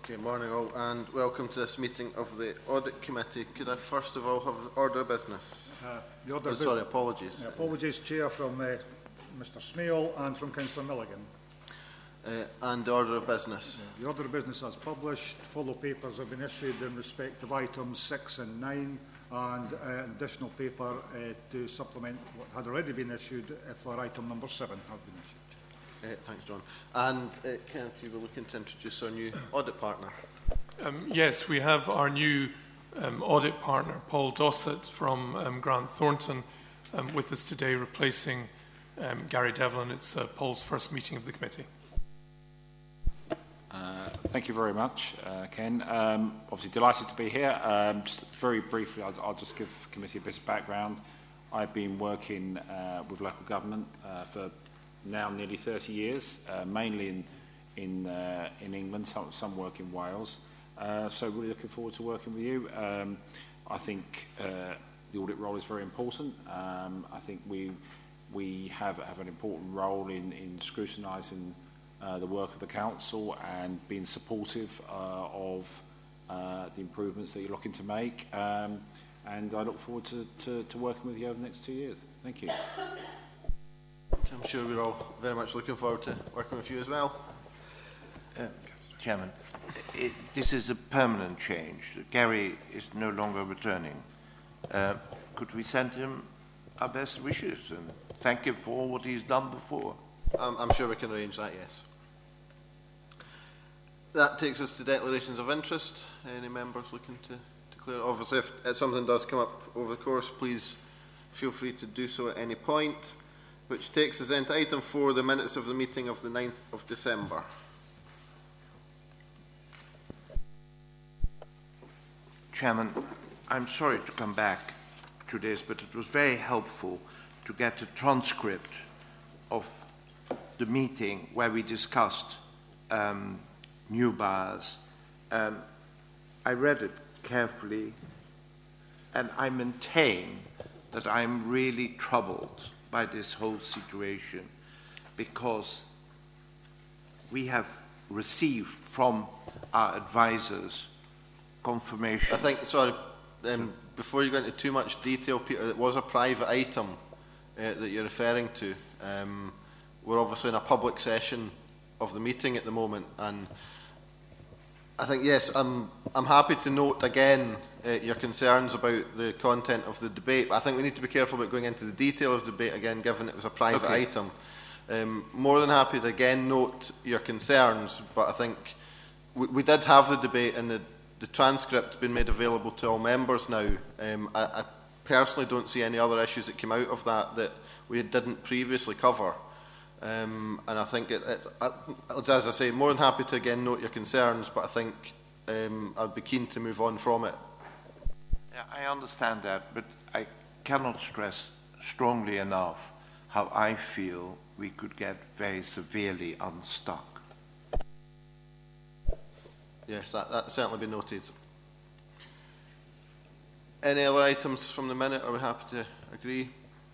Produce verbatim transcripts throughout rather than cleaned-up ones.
Okay, morning all, and welcome to this meeting of the Audit Committee. Could I first of all have order of business? Uh, the order oh, of sorry, apologies. Uh, apologies, Chair, from uh, Mr Smale and from Councillor Milligan. Uh, and the order of business. Uh, the order of business as published. Follow papers have been issued in respect of items six and nine, and uh, an additional paper uh, to supplement what had already been issued uh, for item number seven have been issued. Uh, thanks, John. And uh, Kenneth, you were looking to introduce our new audit partner. Um, yes, we have our new um, audit partner, Paul Dossett from um, Grant Thornton, um, with us today, replacing um, Gary Devlin. It's uh, Paul's first meeting of the committee. Uh, thank you very much, uh, Ken. Um, obviously delighted to be here. Um, just very briefly, I'll, I'll just give the committee a bit of background. I've been working uh, with local government uh, for now nearly thirty years, uh, mainly in in uh, in England, some, some work in Wales. Uh, so really looking forward to working with you. Um, I think uh, the audit role is very important. Um, I think we we have have an important role in in scrutinising uh, the work of the council and being supportive uh, of uh, the improvements that you're looking to make. Um, and I look forward to, to, to working with you over the next two years. Thank you. I'm sure we're all very much looking forward to working with you as well. Uh, Chairman, it, this is a permanent change. Gary is no longer returning. Uh, could we send him our best wishes and thank him for all what he's done before? I'm, I'm sure we can arrange that, yes. That takes us to declarations of interest. Any members looking to declare? Obviously, if, if something does come up over the course, please feel free to do so at any point. Which takes us then to item four, the minutes of the meeting of the ninth of December. Chairman, I'm sorry to come back to this, but it was very helpful to get a transcript of the meeting where we discussed um, new bars. Um, I read it carefully, and I maintain that I'm really troubled by this whole situation, because we have received from our advisors confirmation. I think, sorry, um, before you go into too much detail, Peter, it was a private item uh, that you're referring to. Um, we're obviously in a public session of the meeting at the moment, and I think, yes, I'm, I'm happy to note again uh, your concerns about the content of the debate, but I think we need to be careful about going into the detail of the debate again, given it was a private okay. item. Um, more than happy to again note your concerns, but I think we, we did have the debate, and the, the transcript's been made available to all members now. Um, I, I personally don't see any other issues that came out of that that we didn't previously cover. Um, and I think, it, it, it, as I say, more than happy to again note your concerns, but I think um, I'd be keen to move on from it. Yeah, I understand that, but I cannot stress strongly enough how I feel we could get very severely unstuck. Yes, that, that's certainly been noted. Any other items from the minute? Are we happy to agree?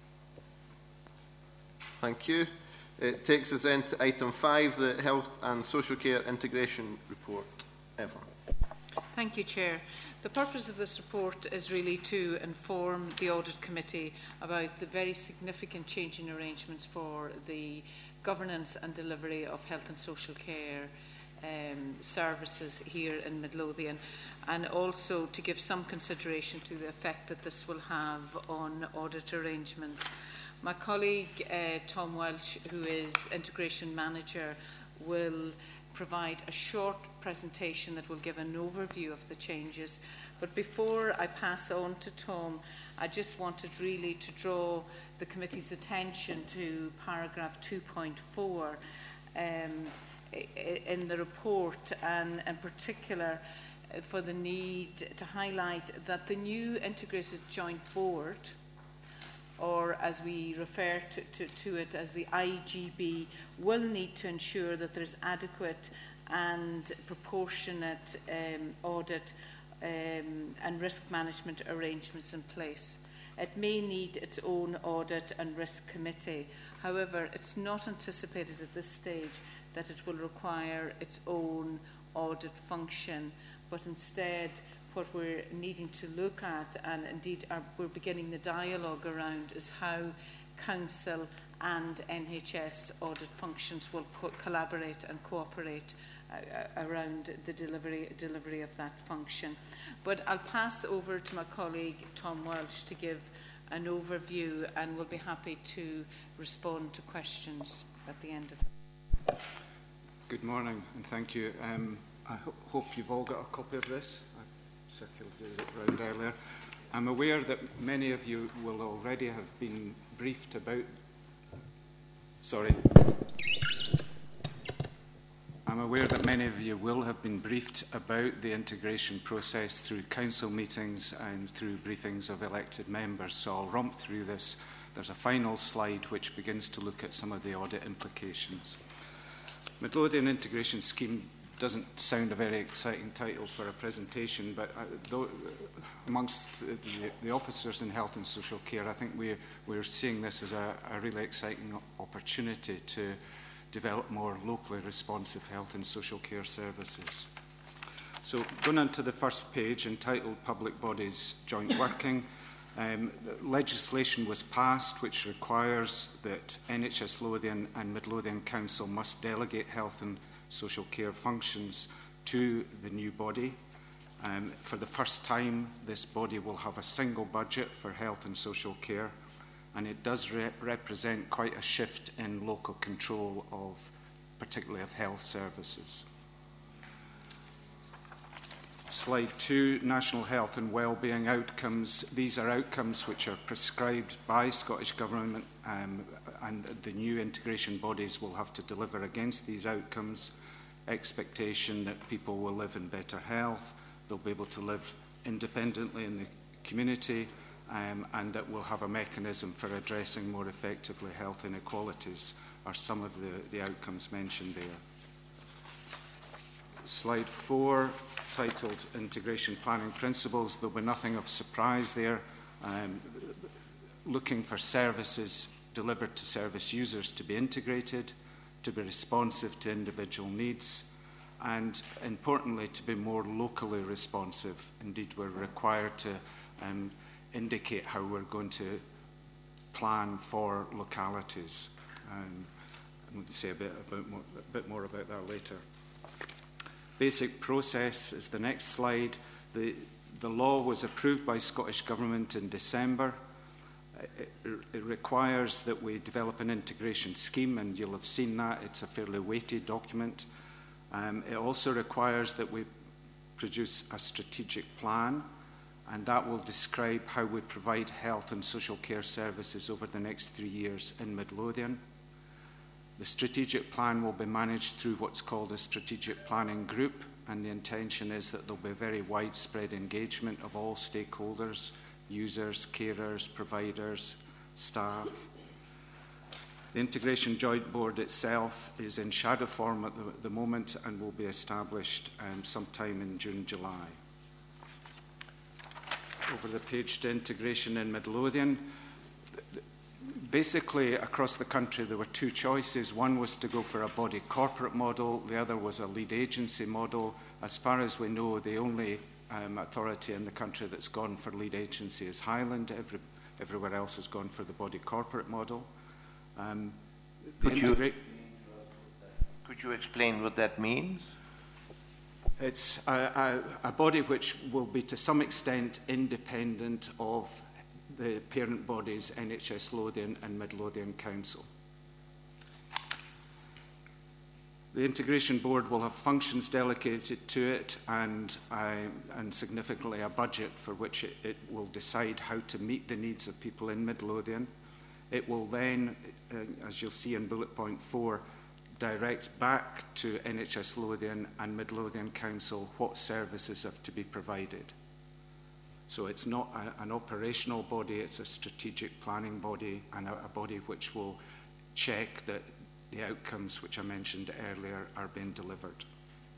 Thank you. It takes us then to item five, the Health and Social Care Integration Report. Eva. Thank you, Chair. The purpose of this report is really to inform the Audit Committee about the very significant change in arrangements for the governance and delivery of health and social care um, services here in Midlothian, and also to give some consideration to the effect that this will have on audit arrangements. My colleague, uh, Tom Welch, who is Integration Manager, will provide a short presentation that will give an overview of the changes. But before I pass on to Tom, I just wanted really to draw the committee's attention to paragraph two point four um, in the report, and in particular for the need to highlight that the new Integrated Joint Board, or as we refer to, to, to it as the I G B, will need to ensure that there is adequate and proportionate um, audit um, and risk management arrangements in place. It may need its own audit and risk committee. However, it's not anticipated at this stage that it will require its own audit function, but instead what we're needing to look at, and indeed are, we're beginning the dialogue around, is how Council and N H S audit functions will co collaborate and cooperate uh, around the delivery, delivery of that function. But I'll pass over to my colleague Tom Welsh to give an overview, and we'll be happy to respond to questions at the end of it. Good morning, and thank you. Um, I ho hope you've all got a copy of this. I circulated it around earlier. I'm aware that many of you will already have been briefed about... Sorry. I'm aware that many of you will have been briefed about the integration process through council meetings and through briefings of elected members, so I'll romp through this. There's a final slide which begins to look at some of the audit implications. Midlothian Integration Scheme doesn't sound a very exciting title for a presentation, but uh, though, amongst the, the officers in health and social care, I think we're, we're seeing this as a, a really exciting opportunity to develop more locally responsive health and social care services. So going on to the first page, entitled Public Bodies Joint Working, um, legislation was passed which requires that N H S Lothian and Midlothian Council must delegate health and social care functions to the new body. Um, for the first time, this body will have a single budget for health and social care, and it does re represent quite a shift in local control of, particularly of health services. Slide two, national health and wellbeing outcomes. These are outcomes which are prescribed by Scottish Government, um, and the new integration bodies will have to deliver against these outcomes. Expectation that people will live in better health, they'll be able to live independently in the community, um, and that we'll have a mechanism for addressing more effectively health inequalities are some of the, the outcomes mentioned there. Slide four, titled Integration Planning Principles. There'll be nothing of surprise there. Um, looking for services delivered to service users to be integrated, to be responsive to individual needs, and importantly, to be more locally responsive. Indeed, we're required to um, indicate how we're going to plan for localities. Um, I'm going to say a bit, about more, a bit more about that later. Basic process is the next slide. The, the law was approved by Scottish Government in December. It, it requires that we develop an integration scheme, and you'll have seen that. It's a fairly weighty document. Um, it also requires that we produce a strategic plan, and that will describe how we provide health and social care services over the next three years in Midlothian. The strategic plan will be managed through what's called a strategic planning group, and the intention is that there will be very widespread engagement of all stakeholders, users, carers, providers, staff. The Integration Joint Board itself is in shadow form at the, the moment and will be established um, sometime in June, July. Over the page to integration in Midlothian. Basically, across the country, there were two choices. One was to go for a body corporate model. The other was a lead agency model. As far as we know, the only um, authority in the country that's gone for lead agency is Highland. Every, everywhere else has gone for the body corporate model. Um, could, you, could you explain what that means? It's a, a, a body which will be to some extent independent of the parent bodies N H S Lothian and Midlothian Council. The Integration Board will have functions delegated to it and, uh, and significantly a budget for which it, it will decide how to meet the needs of people in Midlothian. It will then, uh, as you'll see in bullet point four, direct back to N H S Lothian and Midlothian Council what services have to be provided. So it's not a, an operational body, it's a strategic planning body, and a, a body which will check that the outcomes which I mentioned earlier are being delivered.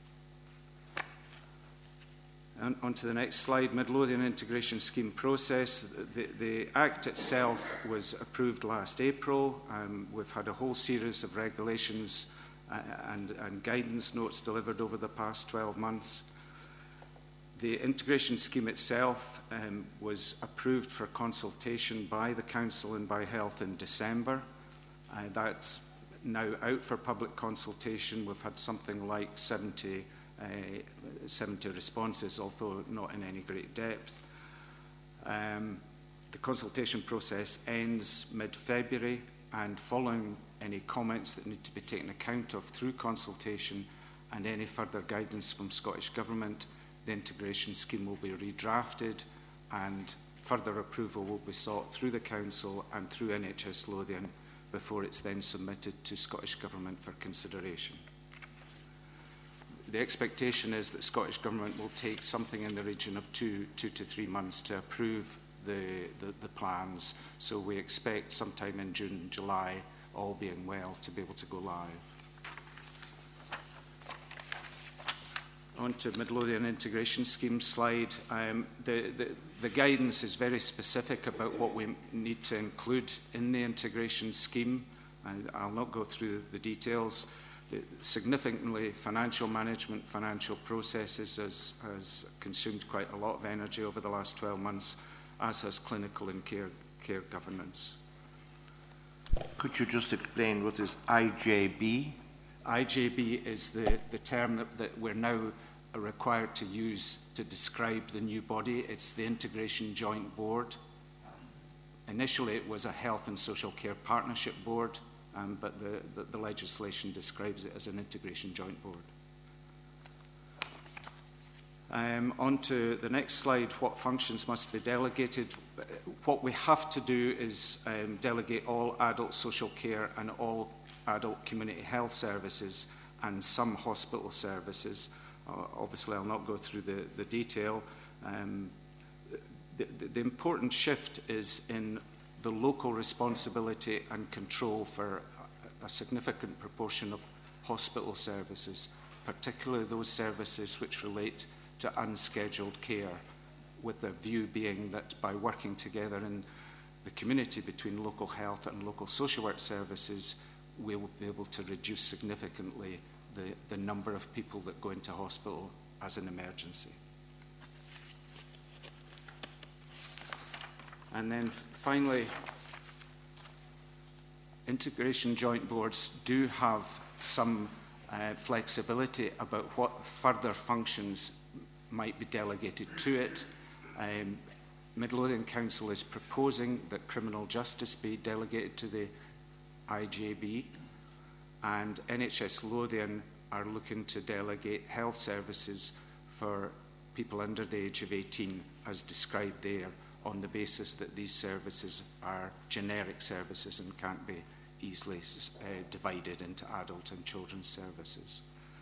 And on to the next slide, Midlothian Integration Scheme process. The, the Act itself was approved last April. Um, we've had a whole series of regulations uh, and, and guidance notes delivered over the past twelve months. The integration scheme itself um, was approved for consultation by the Council and by Health in December. Uh, that's now out for public consultation. We've had something like seventy, uh, seventy responses, although not in any great depth. Um, the consultation process ends mid-February, and following any comments that need to be taken account of through consultation and any further guidance from Scottish Government, the integration scheme will be redrafted and further approval will be sought through the Council and through N H S Lothian before it's then submitted to Scottish Government for consideration. The expectation is that Scottish Government will take something in the region of two, two to three months to approve the, the, the plans. So we expect sometime in June, July, all being well, to be able to go live. On to Midlothian Integration Scheme slide. Um, the, the, the guidance is very specific about what we need to include in the integration scheme. And I'll not go through the details. The significantly, financial management, financial processes has, has consumed quite a lot of energy over the last twelve months, as has clinical and care, care governance. Could you just explain what is I J B? I J B is the, the term that, that we're now required to use to describe the new body. It's the Integration Joint Board. Initially, it was a Health and Social Care Partnership Board, um, but the, the, the legislation describes it as an Integration Joint Board. Um, on to the next slide, what functions must be delegated. What we have to do is um, delegate all adult social care and all adult community health services and some hospital services. Uh, obviously, I'll not go through the, the detail. Um, the, the, the important shift is in the local responsibility and control for a, a significant proportion of hospital services, particularly those services which relate to unscheduled care, with the view being that by working together in the community between local health and local social work services, we will be able to reduce significantly the, the number of people that go into hospital as an emergency. And then finally, integration joint boards do have some uh, flexibility about what further functions might be delegated to it. Um, Midlothian Council is proposing that criminal justice be delegated to the I J B, and N H S Lothian are looking to delegate health services for people under the age of eighteen, as described there, on the basis that these services are generic services and can't be easily uh, divided into adult and children's services.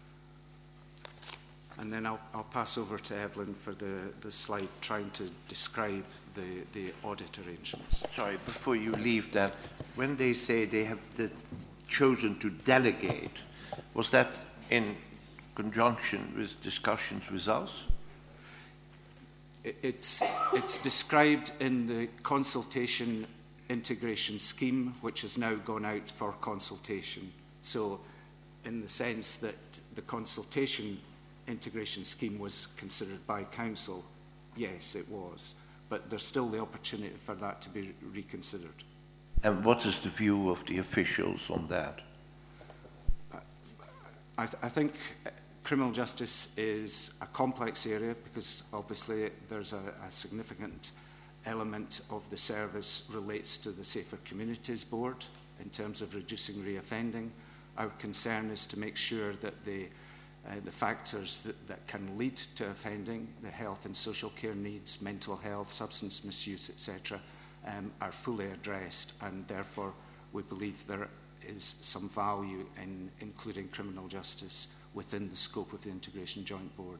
And then I'll, I'll pass over to Evelyn for the, the slide trying to describe the, the audit arrangements. Sorry, before you leave that, when they say they have the, chosen to delegate, was that in conjunction with discussions with us? It, it's, it's described in the consultation integration scheme, which has now gone out for consultation. So in the sense that the consultation integration scheme was considered by Council, yes, it was. But there's still the opportunity for that to be reconsidered. And what is the view of the officials on that? I, th I think criminal justice is a complex area because obviously there's a, a significant element of the service relates to the Safer Communities Board in terms of reducing reoffending. Our concern is to make sure that the Uh, the factors that, that can lead to offending, the health and social care needs, mental health, substance misuse, et cetera, um, are fully addressed, and therefore we believe there is some value in including criminal justice within the scope of the Integration Joint Board.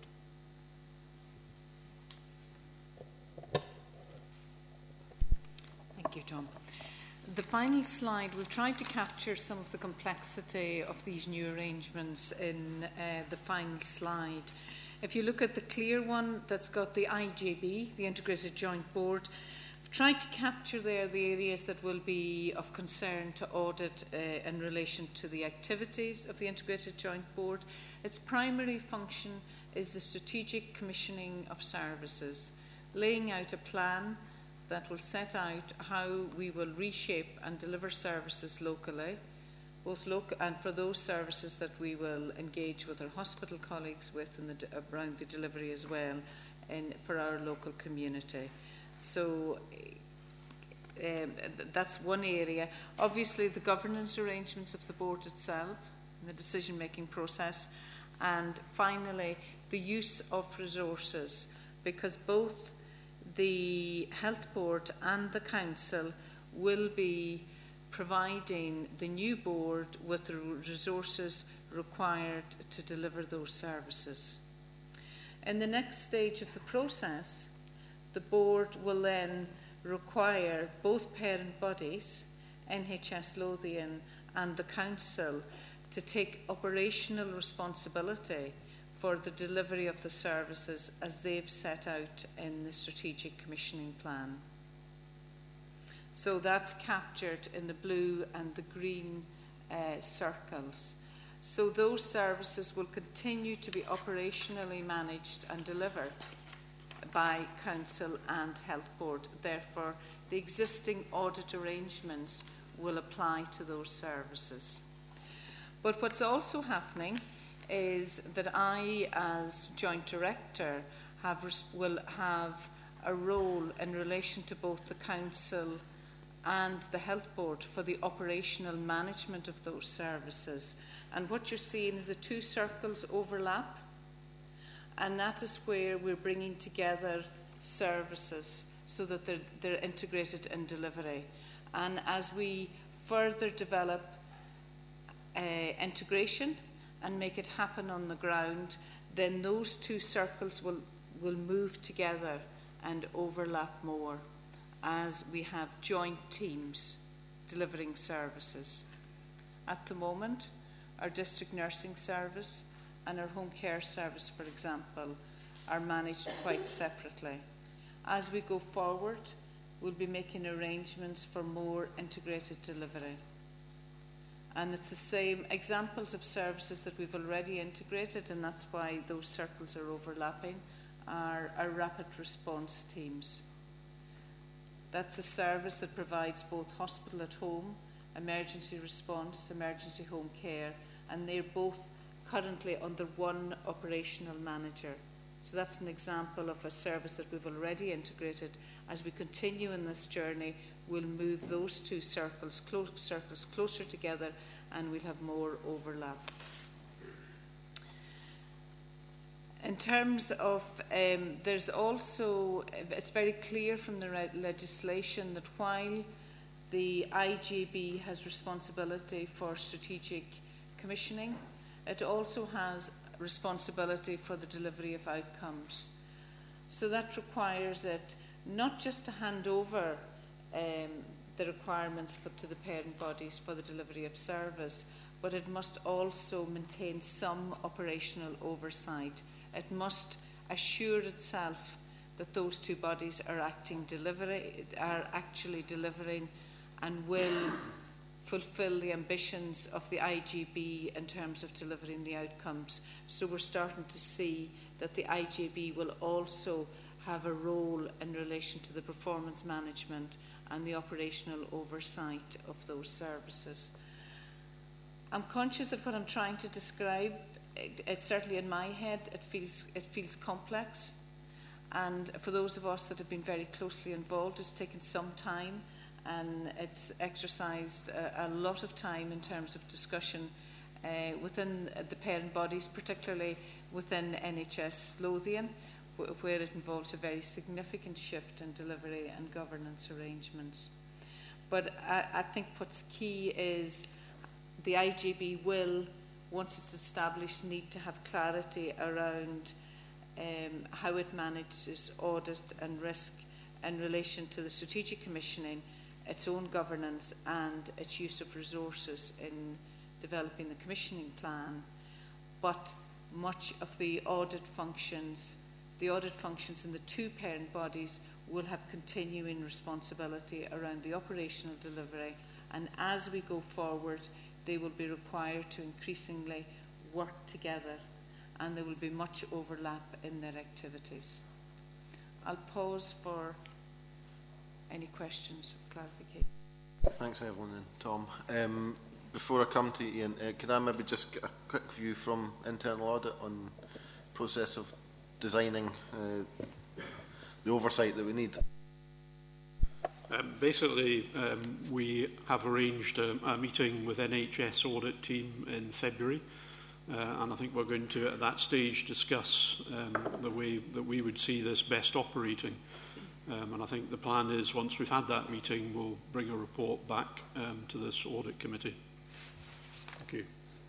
Thank you, Tom. The final slide, we've tried to capture some of the complexity of these new arrangements in uh, the final slide. If you look at the clear one that's got the I J B, the Integrated Joint Board, we've tried to capture there the areas that will be of concern to audit uh, in relation to the activities of the Integrated Joint Board. Its primary function is the strategic commissioning of services, laying out a plan that will set out how we will reshape and deliver services locally, both local and for those services that we will engage with our hospital colleagues with in the, around the delivery as well in, for our local community. So um, that's one area. Obviously the governance arrangements of the board itself, the decision-making process, and finally the use of resources, because both the Health Board and the Council will be providing the new board with the resources required to deliver those services. In the next stage of the process, the board will then require both parent bodies, N H S Lothian and the Council, to take operational responsibility for the delivery of the services as they've set out in the strategic commissioning plan. So that's captured in the blue and the green uh, circles. So those services will continue to be operationally managed and delivered by Council and Health Board. Therefore, the existing audit arrangements will apply to those services. But what's also happening is that I, as Joint Director, have, will have a role in relation to both the Council and the Health Board for the operational management of those services. And what you're seeing is the two circles overlap, and that is where we're bringing together services so that they're, they're integrated in delivery. And as we further develop uh, integration and make it happen on the ground, then those two circles will, will move together and overlap more as we have joint teams delivering services. At the moment, our district nursing service and our home care service, for example, are managed quite separately. As we go forward, we'll be making arrangements for more integrated delivery. And it's the same examples of services that we've already integrated, and that's why those circles are overlapping, are our rapid response teams. That's a service that provides both hospital at home, emergency response, emergency home care, and they're both currently under one operational manager. So that's an example of a service that we've already integrated. As we continue in this journey, we'll move those two circles, close, circles closer together, and we'll have more overlap. In terms of, um, there's also, it's very clear from the legislation that while the I G B has responsibility for strategic commissioning, it also has responsibility for the delivery of outcomes. So that requires it not just to hand over um, the requirements for, to the parent bodies for the delivery of service, but it must also maintain some operational oversight. It must assure itself that those two bodies are acting delivery, are actually delivering and will fulfil the ambitions of the I G B in terms of delivering the outcomes. So we're starting to see that the I G B will also have a role in relation to the performance management and the operational oversight of those services. I'm conscious that what I'm trying to describe, it, it's certainly in my head, it feels, it feels complex. And for those of us that have been very closely involved, it's taken some time, and it's exercised a, a lot of time in terms of discussion uh, within the parent bodies, particularly within N H S Lothian, wh where it involves a very significant shift in delivery and governance arrangements. But I, I think what's key is the I G B will, once it's established, need to have clarity around um, how it manages audit and risk in relation to the strategic commissioning, its own governance and its use of resources in developing the commissioning plan. But much of the audit functions, the audit functions in the two parent bodies will have continuing responsibility around the operational delivery, and as we go forward, they will be required to increasingly work together, and there will be much overlap in their activities. I'll pause for any questions of clarification. Thanks, Evelyn and Tom. Um, before I come to Ian, uh, can I maybe just get a quick view from internal audit on the process of designing uh, the oversight that we need? Um, basically, um, we have arranged a, a meeting with N H S audit team in February, uh, and I think we're going to, at that stage, discuss um, the way that we would see this best operating. Um, and I think the plan is, once we've had that meeting, we'll bring a report back um, to this audit committee. Thank you.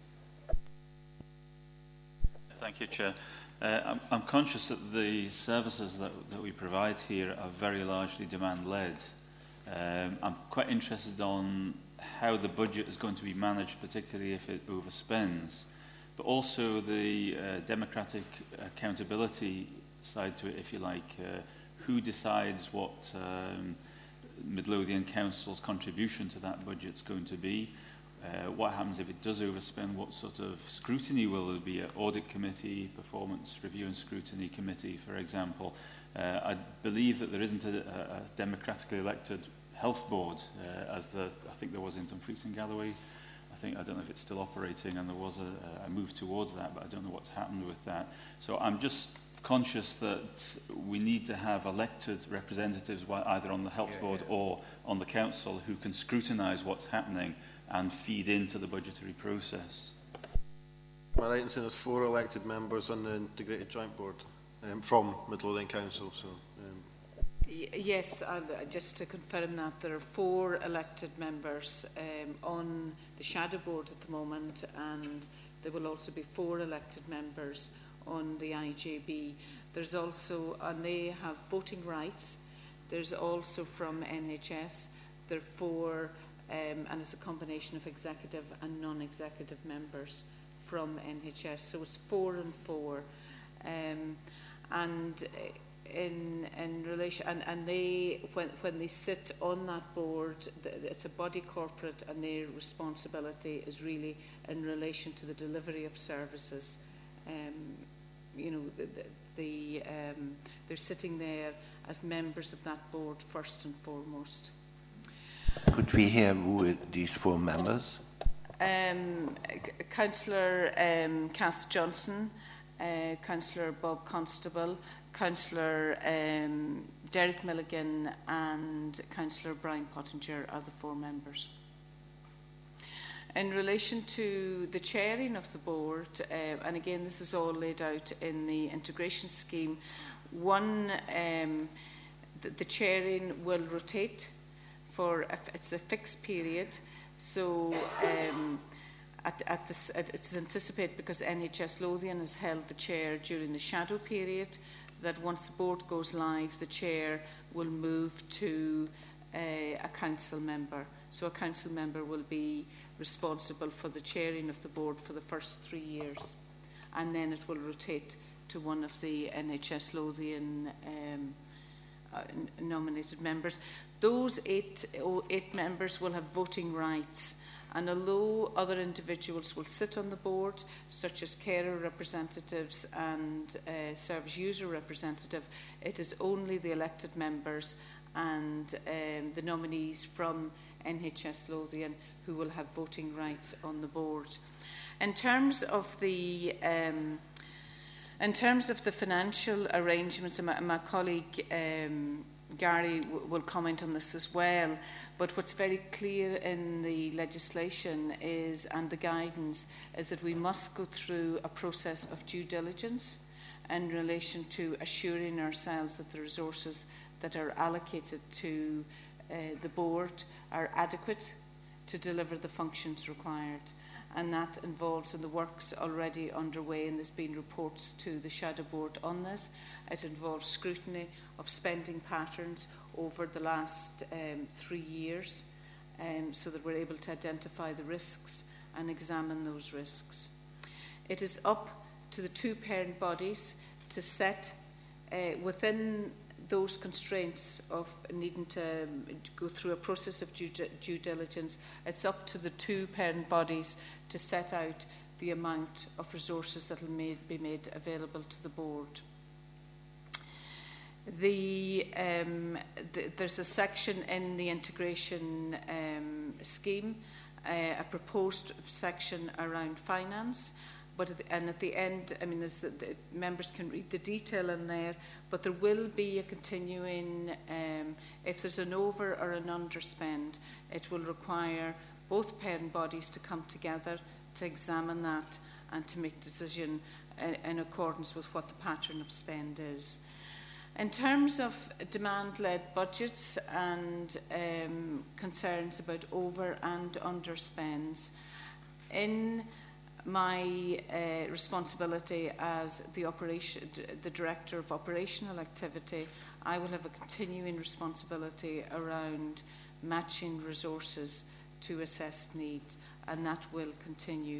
Thank you, Chair. Uh, I'm, I'm conscious that the services that, that we provide here are very largely demand-led. Um, I'm quite interested on how the budget is going to be managed, particularly if it overspends, but also the uh, democratic accountability side to it, if you like. Uh, who decides what um, Midlothian Council's contribution to that budget is going to be? Uh, what happens if it does overspend? What sort of scrutiny will there be? An audit committee, performance review and scrutiny committee, for example. Uh, I believe that there isn't a, a democratically elected health board, uh, as the I think there was in Dumfries and Galloway. I think I don't know if it's still operating, and there was a, a move towards that, but I don't know what's happened with that. So I'm just conscious that we need to have elected representatives, either on the health yeah, board yeah. or on the council, who can scrutinise what's happening and feed into the budgetary process. Am I right in saying there's four elected members on the Integrated Joint Board um, from Midlothian Council? So, um. y yes, uh, just to confirm that, there are four elected members um, on the Shadow Board at the moment, and there will also be four elected members on the I J B. There's also, and they have voting rights. There's also from N H S, there are four, um, and it's a combination of executive and non-executive members from N H S. So it's four and four. Um, and in in relation, and, and they, when, when they sit on that board, it's a body corporate, and their responsibility is really in relation to the delivery of services. Um, you know, the, the, um, they're sitting there as members of that board first and foremost. Could we hear who are these four members? Um, Councillor um, Kath Johnson, uh, Councillor Bob Constable, Councillor um, Derek Milligan and Councillor Brian Pottinger are the four members. In relation to the chairing of the board, uh, and again this is all laid out in the integration scheme, one, um, the, the chairing will rotate for, a, it's a fixed period, so um, at, at this, at, it's anticipated, because N H S Lothian has held the chair during the shadow period, that once the board goes live, the chair will move to uh, a council member. So a council member will be responsible for the chairing of the board for the first three years. And then it will rotate to one of the N H S Lothian um, uh, nominated members. Those eight, oh, eight members will have voting rights. And although other individuals will sit on the board, such as carer representatives and uh, service user representative, it is only the elected members and um, the nominees from N H S Lothian who will have voting rights on the board. In terms of the um, in terms of the financial arrangements, and my, my colleague um, Gary w will comment on this as well, but what's very clear in the legislation is, and the guidance, is that we must go through a process of due diligence in relation to assuring ourselves that the resources that are allocated to uh, the board are adequate to deliver the functions required. And that involves, in the works already underway, and there's been reports to the Shadow Board on this, it involves scrutiny of spending patterns over the last um, three years um, so that we're able to identify the risks and examine those risks. It is up to the two parent bodies to set uh, within those constraints of needing to um, go through a process of due, due diligence, it's up to the two parent bodies to set out the amount of resources that will made, be made available to the board. The, um, the, there's a section in the integration um, scheme, uh, a proposed section around finance, but at the, and at the end, I mean, there's the, the members can read the detail in there, but there will be a continuing, um, if there's an over or an underspend, it will require both parent bodies to come together to examine that and to make a decision in, in accordance with what the pattern of spend is. In terms of demand-led budgets and um, concerns about over and underspends, in my uh, responsibility as the, operation, the Director of Operational Activity, I will have a continuing responsibility around matching resources to assessed needs, and that will continue.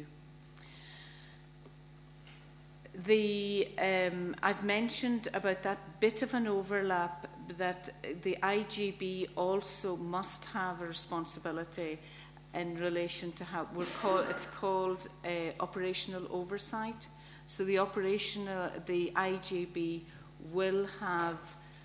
The, um, I've mentioned about that bit of an overlap, that the I G B also must have a responsibility in relation to how we're call, it's called uh, operational oversight. So the operational, the I G B will have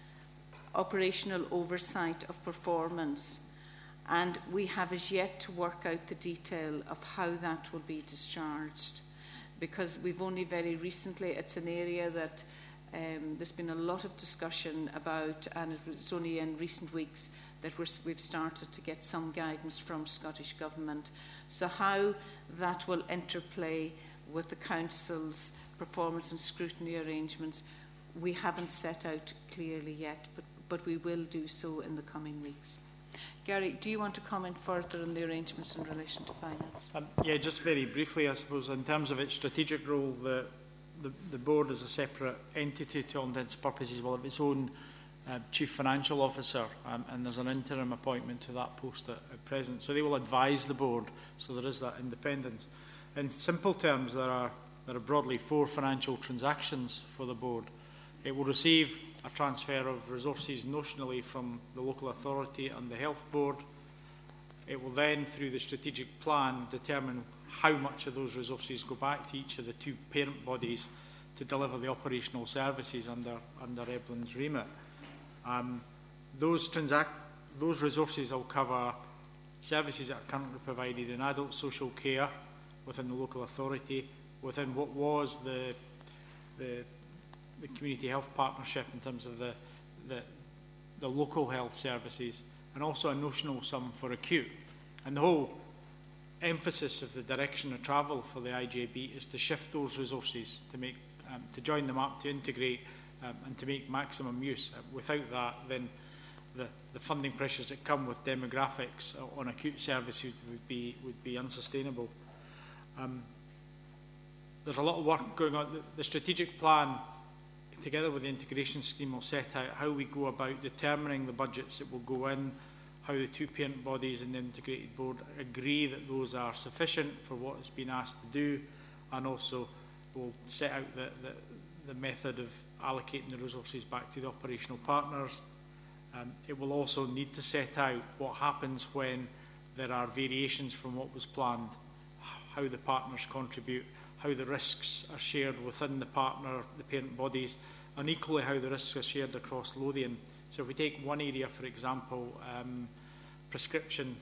operational oversight of performance, and we have as yet to work out the detail of how that will be discharged, because we've only very recently, it's an area that um, there's been a lot of discussion about, and it's only in recent weeks that we're, we've started to get some guidance from Scottish Government. So how that will interplay with the Council's performance and scrutiny arrangements, we haven't set out clearly yet, but, but we will do so in the coming weeks. Gary, do you want to comment further on the arrangements in relation to finance? Um, yeah, just very briefly, I suppose, in terms of its strategic role, the, the, the board is a separate entity to all intents and purposes, will have its own uh, chief financial officer, um, and there's an interim appointment to that post at, at present. So they will advise the board, so there is that independence. In simple terms, there are, there are broadly four financial transactions for the board. It will receive a transfer of resources notionally from the local authority and the health board. It will then, through the strategic plan, determine how much of those resources go back to each of the two parent bodies to deliver the operational services under, under Eblin's remit. Um, those, transact those resources will cover services that are currently provided in adult social care within the local authority, within what was the, the the community health partnership in terms of the, the, the local health services, and also a notional sum for acute. And the whole emphasis of the direction of travel for the I J B is to shift those resources, to make, um, to join them up, to integrate, um, and to make maximum use. Uh, without that, then the, the funding pressures that come with demographics on acute services would be, would be unsustainable. Um, there's a lot of work going on. The, the strategic plan, together with the integration scheme, will set out how we go about determining the budgets that will go in, how the two parent bodies and the integrated board agree that those are sufficient for what has been asked to do, and also will set out the, the, the method of allocating the resources back to the operational partners. Um, it will also need to set out what happens when there are variations from what was planned, how the partners contribute, how the risks are shared within the partner, the parent bodies, and equally how the risks are shared across Lothian. So if we take one area, for example, um, prescription,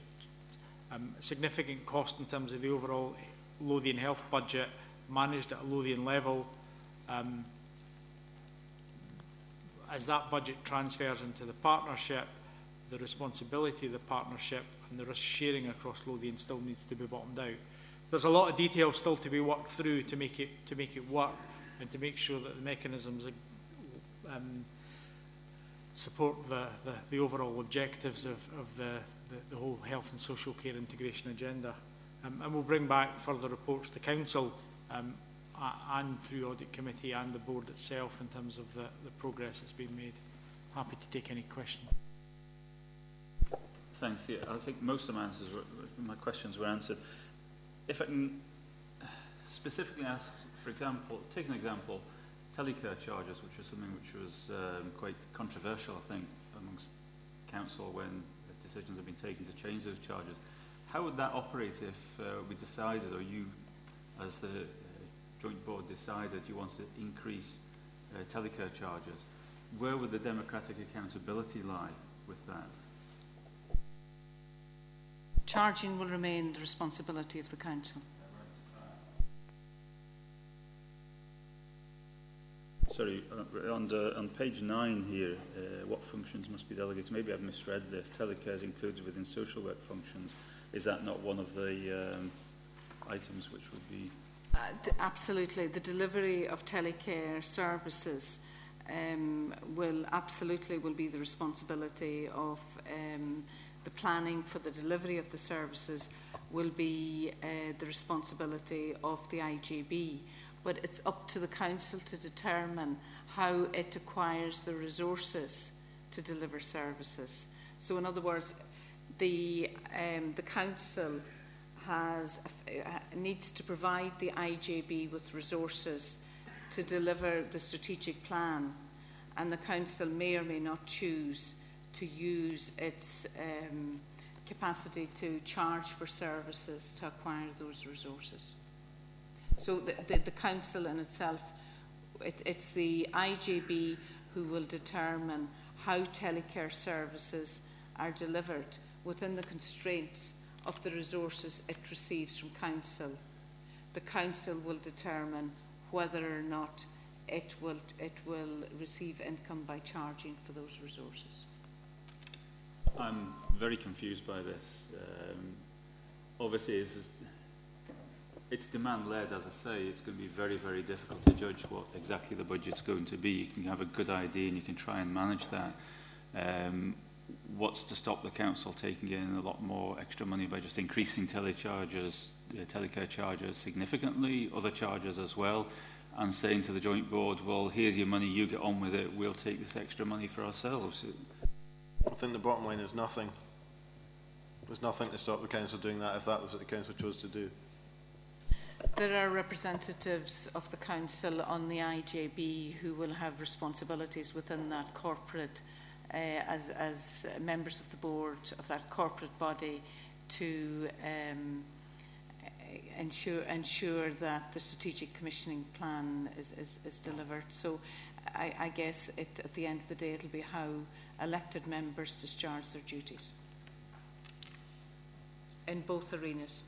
um, significant cost in terms of the overall Lothian health budget managed at a Lothian level. Um, as that budget transfers into the partnership, the responsibility of the partnership and the risk sharing across Lothian still needs to be bottomed out. There's a lot of detail still to be worked through to make it to make it work, and to make sure that the mechanisms um, support the, the, the overall objectives of, of the, the, the whole health and social care integration agenda. Um, and we'll bring back further reports to Council um, and through Audit Committee and the board itself in terms of the, the progress that's been made. Happy to take any questions. Thanks. Yeah, I think most of my answers were, my questions were answered. If I can specifically ask, for example, take an example, telecare charges, which was something which was um, quite controversial, I think, amongst council when decisions have been taken to change those charges. How would that operate if uh, we decided, or you as the uh, joint board decided you wanted to increase uh, telecare charges? Where would the democratic accountability lie with that? Charging will remain the responsibility of the council. Sorry, uh, on, the, on page nine here, uh, what functions must be delegated? Maybe I've misread this. Telecare is included within social work functions. Is that not one of the um, items which would be... Uh, th absolutely. The delivery of telecare services um, will absolutely will be the responsibility of um, the planning for the delivery of the services will be uh, the responsibility of the I G B. But it's up to the council to determine how it acquires the resources to deliver services. So in other words, the, um, the council has, uh, needs to provide the I J B with resources to deliver the strategic plan, and the council may or may not choose to use its um, capacity to charge for services to acquire those resources. So the, the, the council in itself, it, it's the I J B who will determine how telecare services are delivered within the constraints of the resources it receives from council. The council will determine whether or not it will, it will receive income by charging for those resources. I'm very confused by this. Um, obviously, this is, it's demand-led, as I say. It's going to be very, very difficult to judge what exactly the budget's going to be. You can have a good idea and you can try and manage that. Um, what's to stop the council taking in a lot more extra money by just increasing telecharges, uh, telecare charges significantly, other charges as well, and saying to the joint board, well, here's your money, you get on with it, we'll take this extra money for ourselves? I think the bottom line is nothing. There's nothing to stop the council doing that if that was what the council chose to do. There are representatives of the council on the I J B who will have responsibilities within that corporate, uh, as, as members of the board of that corporate body, to um, ensure, ensure that the strategic commissioning plan is, is, is delivered. So I, I guess it, at the end of the day it will be how elected members discharge their duties in both arenas.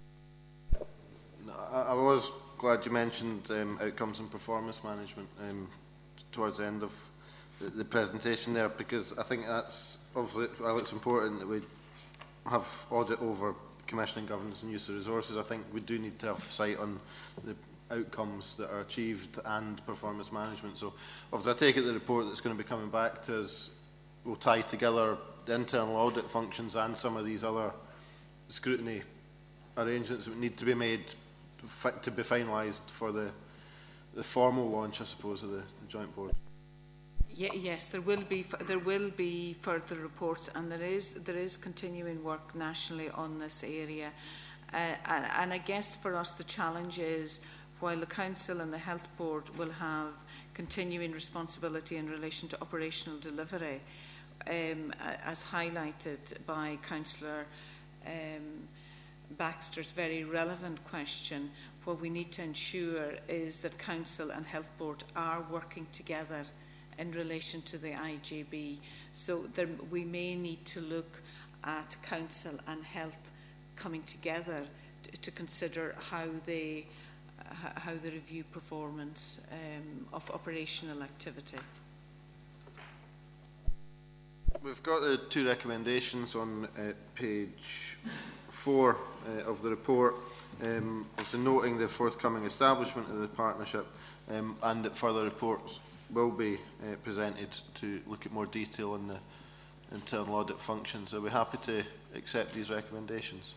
I, I was glad you mentioned um, outcomes and performance management um, towards the end of the, the presentation there, because I think that's obviously, while it's important that we have audit over commissioning, governance and use of resources, I think we do need to have sight on the outcomes that are achieved and performance management. So obviously I take it the report that's going to be coming back to us will tie together the internal audit functions and some of these other scrutiny arrangements that need to be made to, to be finalised for the, the formal launch, I suppose, of the, the joint board. Yeah, yes, there will be there will be further reports, and there is there is continuing work nationally on this area, uh, and, and I guess for us the challenge is, while the council and the health board will have continuing responsibility in relation to operational delivery, um, as highlighted by Councillor um, Baxter's very relevant question, what we need to ensure is that council and health board are working together in relation to the I J B. So there, we may need to look at council and health coming together to, to consider how they uh, how they review performance um, of operational activity. We've got the two recommendations on uh, page four uh, of the report, um, also noting the forthcoming establishment of the partnership, um, and that further reports will be uh, presented to look at more detail on the internal audit functions. Are we happy to accept these recommendations?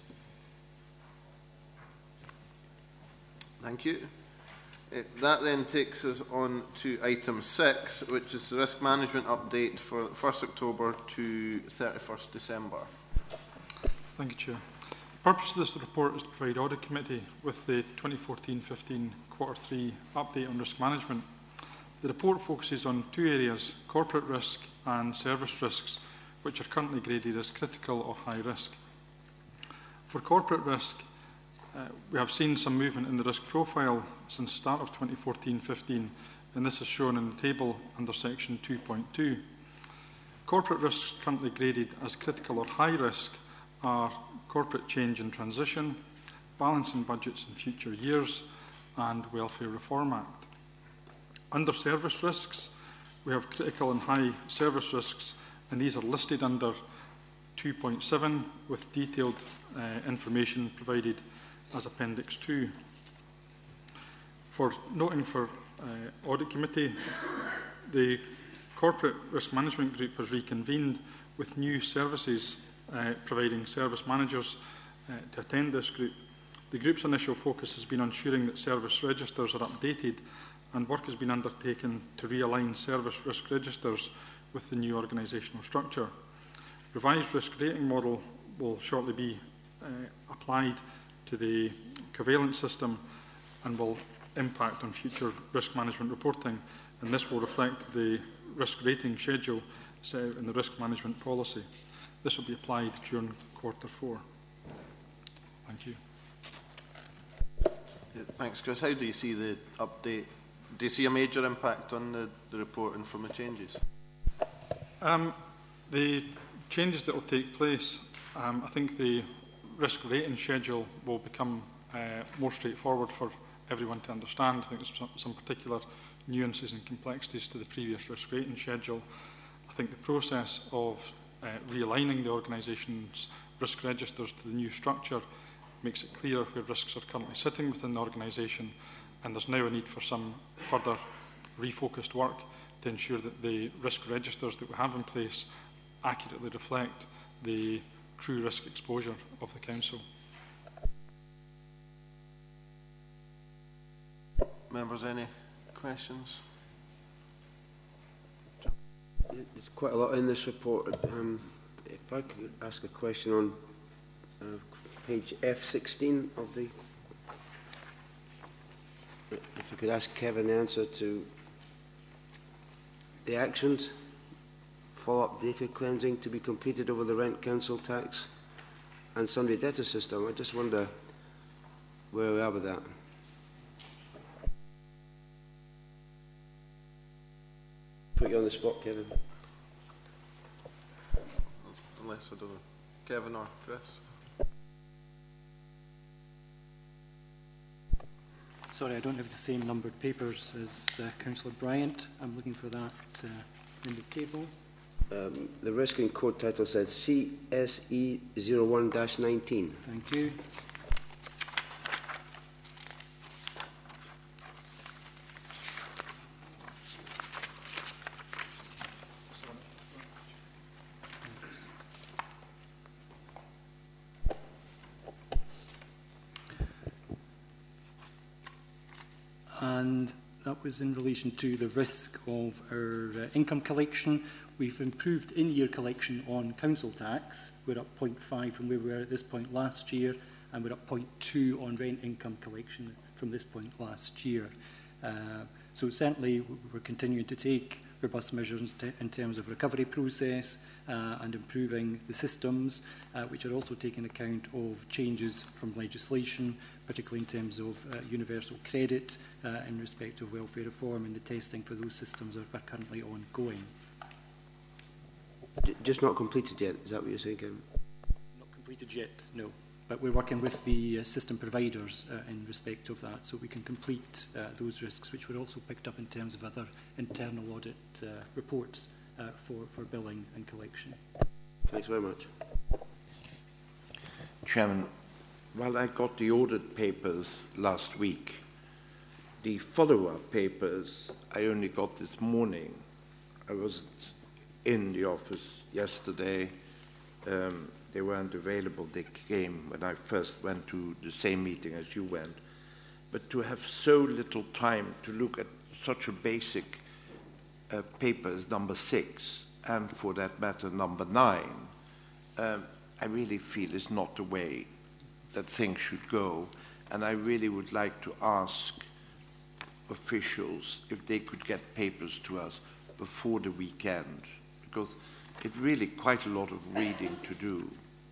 Thank you. Uh, that then takes us on to item six, which is the risk management update for first October to thirty-first December. Thank you, Chair. The purpose of this report is to provide Audit Committee with the twenty fourteen fifteen quarter three update on risk management. The report focuses on two areas, corporate risk and service risks, which are currently graded as critical or high risk. For corporate risk, uh, we have seen some movement in the risk profile since the start of twenty fourteen fifteen, and this is shown in the table under section two point two. Corporate risks currently graded as critical or high risk are corporate change and transition, balancing budgets in future years, and Welfare Reform Act. Under service risks, we have critical and high service risks, and these are listed under two point seven with detailed uh, information provided as Appendix two. For noting for uh, Audit Committee, the Corporate Risk Management Group has reconvened with new services uh, providing service managers uh, to attend this group. The group's initial focus has been on ensuring that service registers are updated, and work has been undertaken to realign service risk registers with the new organisational structure. Revised risk rating model will shortly be uh, applied to the covalent system and will impact on future risk management reporting, and this will reflect the risk rating schedule set out in the risk management policy. This will be applied during quarter four. Thank you. Yeah, thanks, Chris. How do you see the update? Do you see a major impact on the, the reporting from the changes? Um, the changes that will take place, um, I think the risk rating schedule will become uh, more straightforward for everyone to understand. I think there's some, some particular nuances and complexities to the previous risk rating schedule. I think the process of uh, realigning the organisation's risk registers to the new structure makes it clear where risks are currently sitting within the organisation, and there's now a need for some further refocused work to ensure that the risk registers that we have in place accurately reflect the true risk exposure of the Council. Members, any questions? There's quite a lot in this report. Um, if I could ask a question on uh, page F sixteen of the... If I could ask Kevin the answer to the actions, follow-up data cleansing to be completed over the rent council tax and sundry debtor system. I just wonder where we are with that. Put you on the spot, Kevin. Unless I don't know. Kevin or Chris? Sorry, I don't have the same numbered papers as uh, Councillor Bryant. I'm looking for that uh, in the table. Um, the risk and code title said C S E zero one dash nineteen. Thank you. And that was in relation to the risk of our uh, income collection. We've improved in-year collection on council tax. We're up zero point five from where we were at this point last year, and we're up zero point two on rent income collection from this point last year. Uh, so certainly we're continuing to take robust measures in terms of recovery process uh, and improving the systems, uh, which are also taking account of changes from legislation, particularly in terms of uh, universal credit uh, in respect of welfare reform, and the testing for those systems are, are currently ongoing. Just not completed yet, is that what you're saying, Kevin? Not completed yet, no. But we're working with the uh, system providers uh, in respect of that, so we can complete uh, those risks, which were also picked up in terms of other internal audit uh, reports uh, for, for billing and collection. Thanks very much. Chairman, while I got the audit papers last week, the follow-up papers I only got this morning. I wasn't in the office yesterday. Um, they weren't available. They came when I first went to the same meeting as you went. But to have so little time to look at such a basic uh, paper as number six, and for that matter, number nine, um, I really feel is not the way that things should go. And I really would like to ask officials if they could get papers to us before the weekend, because it's really quite a lot of reading to do.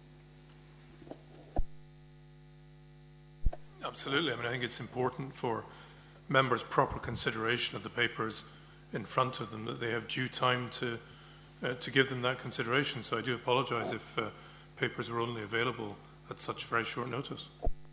Absolutely. I mean, I think it's important for members' proper consideration of the papers in front of them, that they have due time to uh, to give them that consideration. So I do apologise if uh, papers were only available at such very short notice.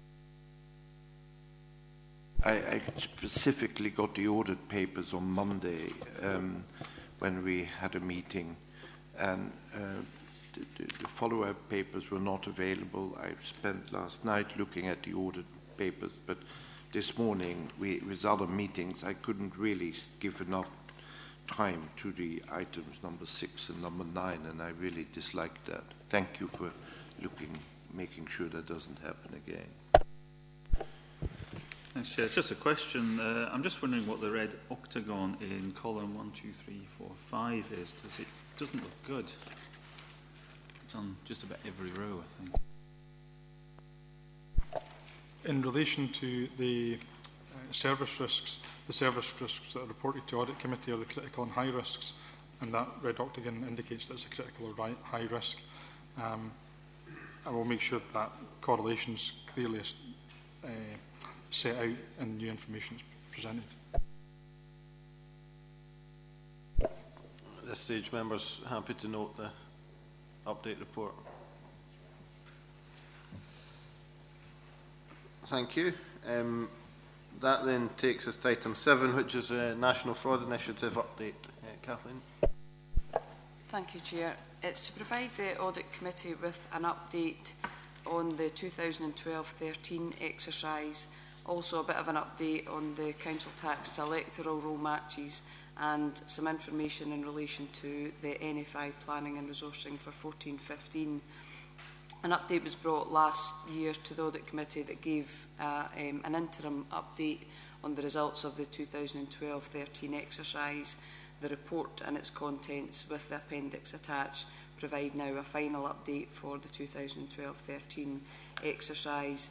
I, I specifically got the audit papers on Monday um, when we had a meeting, and uh, the, the, the follow-up papers were not available. I spent last night looking at the audit papers, but this morning, we, with other meetings, I couldn't really give enough time to the items number six and number nine, and I really disliked that. Thank you for looking, making sure that doesn't happen again. Thanks, Chair. Just a question. Uh, I'm just wondering what the red octagon in column one, two, three, four, five is, because it doesn't look good. It's on just about every row, I think. In relation to the uh, service risks, the service risks that are reported to Audit Committee are the critical and high risks, and that red octagon indicates that it's a critical or high risk. Um, I will make sure that, that correlation is clearly uh, set out in new information presented. At this stage, members happy to note the update report. Thank you. Um, that then takes us to item seven, which is a National Fraud Initiative update. Uh, Kathleen. Thank you, Chair. It's to provide the Audit Committee with an update on the two thousand twelve thirteen exercise, also a bit of an update on the council tax to electoral roll matches, and some information in relation to the N F I planning and resourcing for fourteen fifteen. An update was brought last year to the Audit Committee that gave uh, um, an interim update on the results of the two thousand twelve thirteen exercise. The report and its contents with the appendix attached provide now a final update for the two thousand twelve thirteen exercise.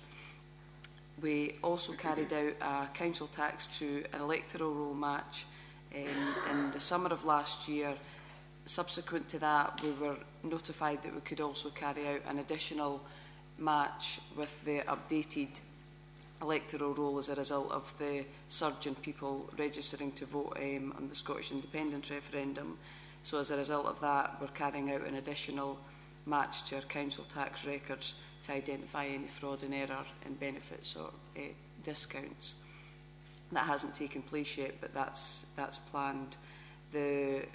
We also carried out a council tax to an electoral roll match um, in the summer of last year. Subsequent to that, we were notified that we could also carry out an additional match with the updated electoral roll as a result of the surge in people registering to vote um, on the Scottish independence referendum. So as a result of that, we're carrying out an additional match to our council tax records to identify any fraud and error in benefits or uh, discounts. That hasn't taken place yet, but that's, that's planned. The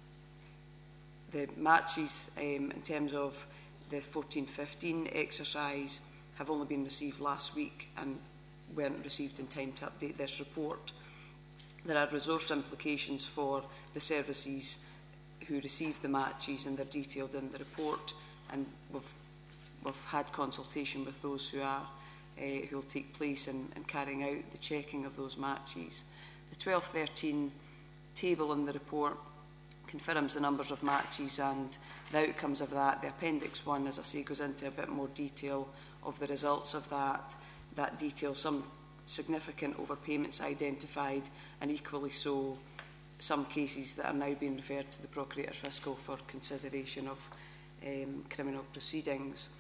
The matches um, in terms of the fourteen fifteen exercise have only been received last week and weren't received in time to update this report. There are resource implications for the services who received the matches, and they're detailed in the report, and we've, we've had consultation with those who are uh, who will take place in, in carrying out the checking of those matches. The twelve thirteen table in the report confirms the numbers of matches and the outcomes of that. The Appendix one, as I say, goes into a bit more detail of the results of that. That details some significant overpayments identified, and equally so some cases that are now being referred to the Procurator Fiscal for consideration of um, criminal proceedings.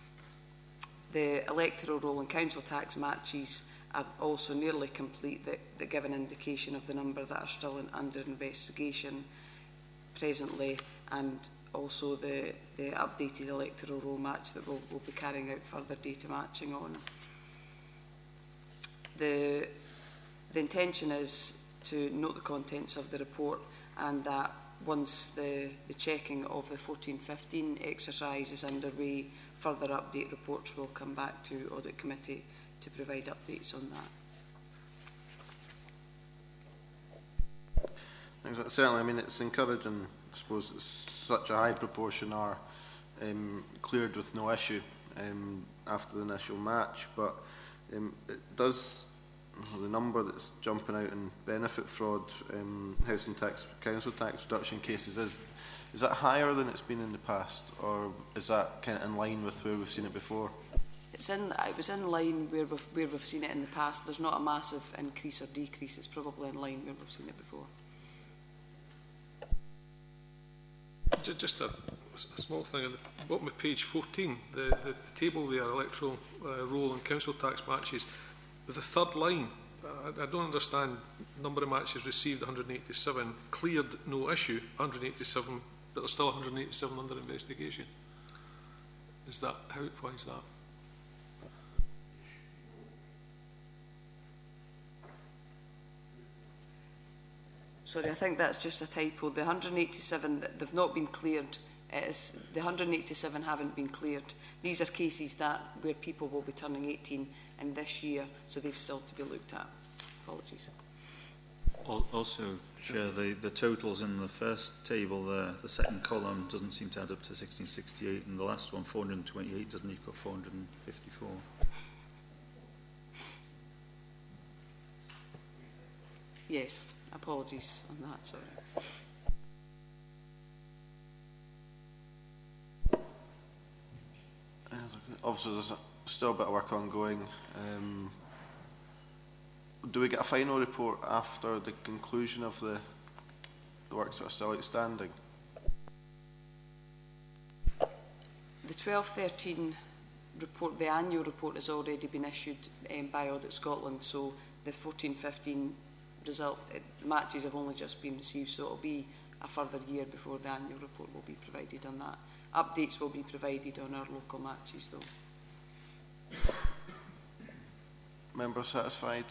The electoral roll and council tax matches are also nearly complete, that, that give an indication of the number that are still in, under investigation presently, and also the, the updated electoral roll match that we'll, we'll be carrying out further data matching on. The, the intention is to note the contents of the report, and that once the, the checking of the fourteen fifteen exercise is underway, further update reports will come back to Audit Committee to provide updates on that. Certainly, I mean, it's encouraging, I suppose, that such a high proportion are um, cleared with no issue um, after the initial match, but um, it does, the number that's jumping out in benefit fraud, um, housing tax, council tax reduction cases, is, is that higher than it's been in the past, or is that kind of in line with where we've seen it before? It's in, it was in line where we've, where we've seen it in the past. There's not a massive increase or decrease. It's probably in line where we've seen it before. Just a, a small thing at the bottom of page fourteen, the, the table there, electoral uh, roll and council tax matches, with the third line, uh, I, I don't understand, number of matches received one hundred eighty-seven, cleared no issue one hundred eighty-seven, but there's still one hundred eighty-seven under investigation. Is that, how, why is that? Sorry, I think that's just a typo. The one hundred eighty-seven, they've not been cleared. It is, the one hundred eighty-seven haven't been cleared. These are cases that where people will be turning eighteen in this year, so they've still to be looked at. Apologies. Also, Chair, the, the totals in the first table, the, the second column doesn't seem to add up to sixteen sixty-eight, and the last one, four hundred twenty-eight, doesn't equal four hundred fifty-four. Yes, apologies on that, sorry. Obviously, there's a, still a bit of work ongoing. Um, do we get a final report after the conclusion of the, the works that are still outstanding? The twelve thirteen report, the annual report, has already been issued um, by Audit Scotland, so the fourteen fifteen result it, matches have only just been received, so it will be a further year before the annual report will be provided on that. Updates will be provided on our local matches, though. Member satisfied?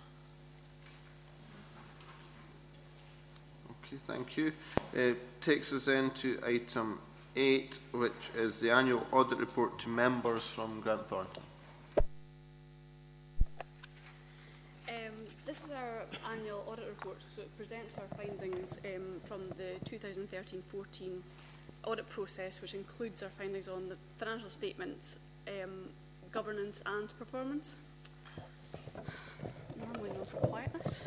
Okay, thank you. It takes us then to item eight, which is the annual audit report to members from Grant Thornton. Um, this is our annual audit report, so it presents our findings um, from the two thousand thirteen fourteen audit process, which includes our findings on the financial statements, um, governance and performance. Normally known for quietness.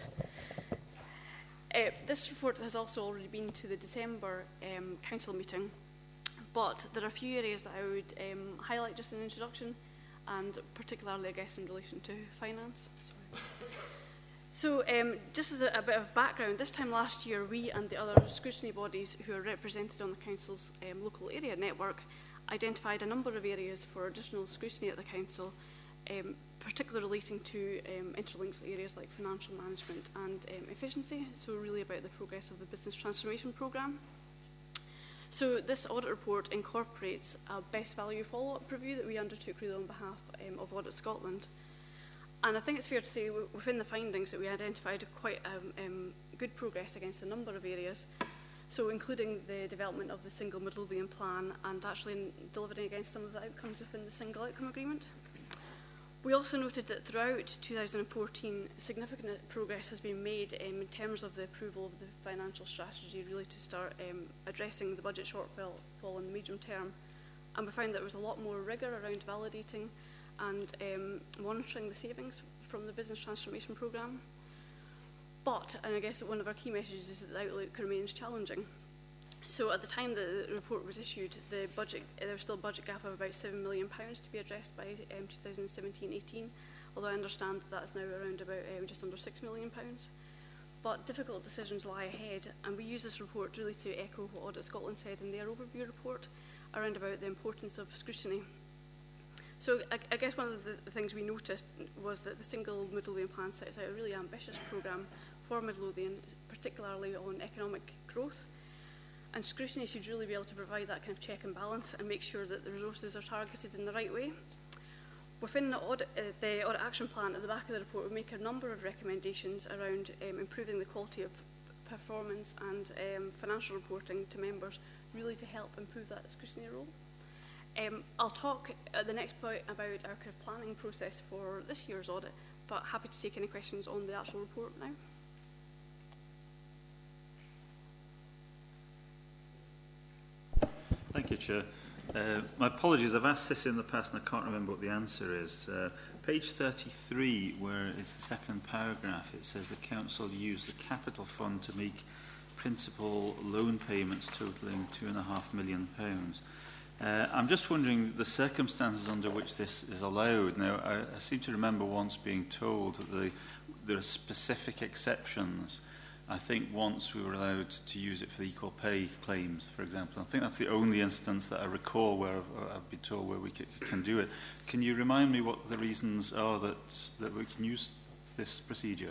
Uh, this report has also already been to the December um, council meeting, but there are a few areas that I would um, highlight just in introduction, and particularly, I guess, in relation to finance. Sorry. So, um, just as a, a bit of background, this time last year, we and the other scrutiny bodies who are represented on the Council's um, local area network identified a number of areas for additional scrutiny at the Council, um, particularly relating to um, interlinked areas like financial management and um, efficiency, so really about the progress of the Business Transformation Programme. So this audit report incorporates a best value follow-up review that we undertook really on behalf um, of Audit Scotland. And I think it's fair to say within the findings that we identified quite um, um, good progress against a number of areas, so including the development of the single Midlothian plan and actually delivering against some of the outcomes within the single outcome agreement. We also noted that throughout two thousand fourteen, significant progress has been made um, in terms of the approval of the financial strategy, really to start um, addressing the budget shortfall in the medium term. And we found that there was a lot more rigour around validating and um, monitoring the savings from the Business Transformation Programme. But, and I guess one of our key messages is that the outlook remains challenging. So at the time that the report was issued, the budget, there was still a budget gap of about seven million pounds to be addressed by um, two thousand seventeen eighteen, although I understand that that's now around about um, just under six million pounds. But difficult decisions lie ahead, and we use this report really to echo what Audit Scotland said in their overview report around about the importance of scrutiny. So I, I guess one of the, the things we noticed was that the single Midlothian plan sets out a really ambitious programme for Midlothian, particularly on economic growth. And scrutiny should really be able to provide that kind of check and balance and make sure that the resources are targeted in the right way. Within the audit, uh, the audit action plan at the back of the report, we make a number of recommendations around um, improving the quality of performance and um, financial reporting to members, really to help improve that scrutiny role. Um, I'll talk at the next point about our kind of planning process for this year's audit, but happy to take any questions on the actual report now. Thank you, Chair. Uh, my apologies, I've asked this in the past and I can't remember what the answer is. Uh, page thirty-three, where it's the second paragraph, it says the Council used the Capital Fund to make principal loan payments totalling two and a half million pounds. Uh, I'm just wondering the circumstances under which this is allowed. Now, I, I seem to remember once being told that the, there are specific exceptions. I think once we were allowed to use it for the equal pay claims, for example. I think that's the only instance that I recall where I've, I've been told where we can, can do it. Can you remind me what the reasons are that, that we can use this procedure?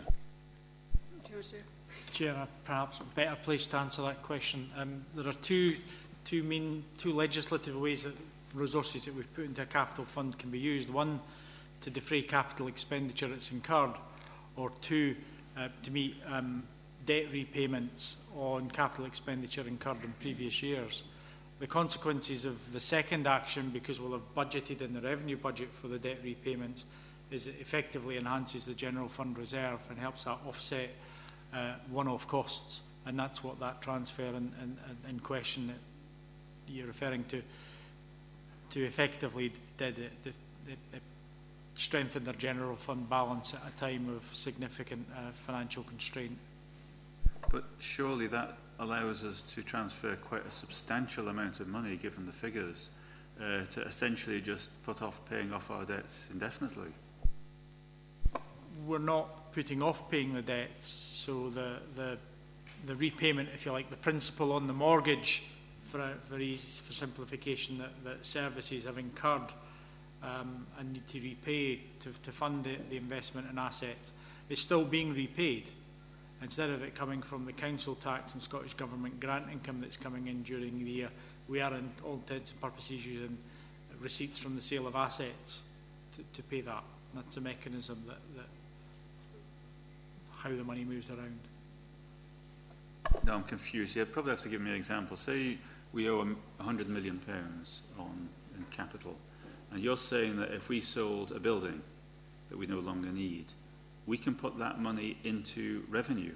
Chair, uh, perhaps a better place to answer that question. Um, there are two, two main, two legislative ways that resources that we've put into a capital fund can be used. One, to defray capital expenditure that's incurred, or two, uh, to meet um, debt repayments on capital expenditure incurred in previous years. The consequences of the second action, because we'll have budgeted in the revenue budget for the debt repayments, is it effectively enhances the general fund reserve and helps that offset uh, one-off costs. And that's what that transfer in, in, in question that you're referring to, to effectively did. It, it, it, it strengthened their general fund balance at a time of significant uh, financial constraint. But surely that allows us to transfer quite a substantial amount of money, given the figures, uh, to essentially just put off paying off our debts indefinitely. We're not putting off paying the debts, so the, the, the repayment, if you like, the principal on the mortgage, for, for ease, for simplification, that, that services have incurred um, and need to repay to, to fund the, the investment in assets, is still being repaid. Instead of it coming from the council tax and Scottish Government grant income that's coming in during the year, we are in all intents and purposes using receipts from the sale of assets to, to pay that. That's a mechanism that, that how the money moves around. No, I'm confused. You'd probably have to give me an example. Say we owe one hundred million pounds on in capital, and you're saying that if we sold a building that we no longer need, we can put that money into revenue.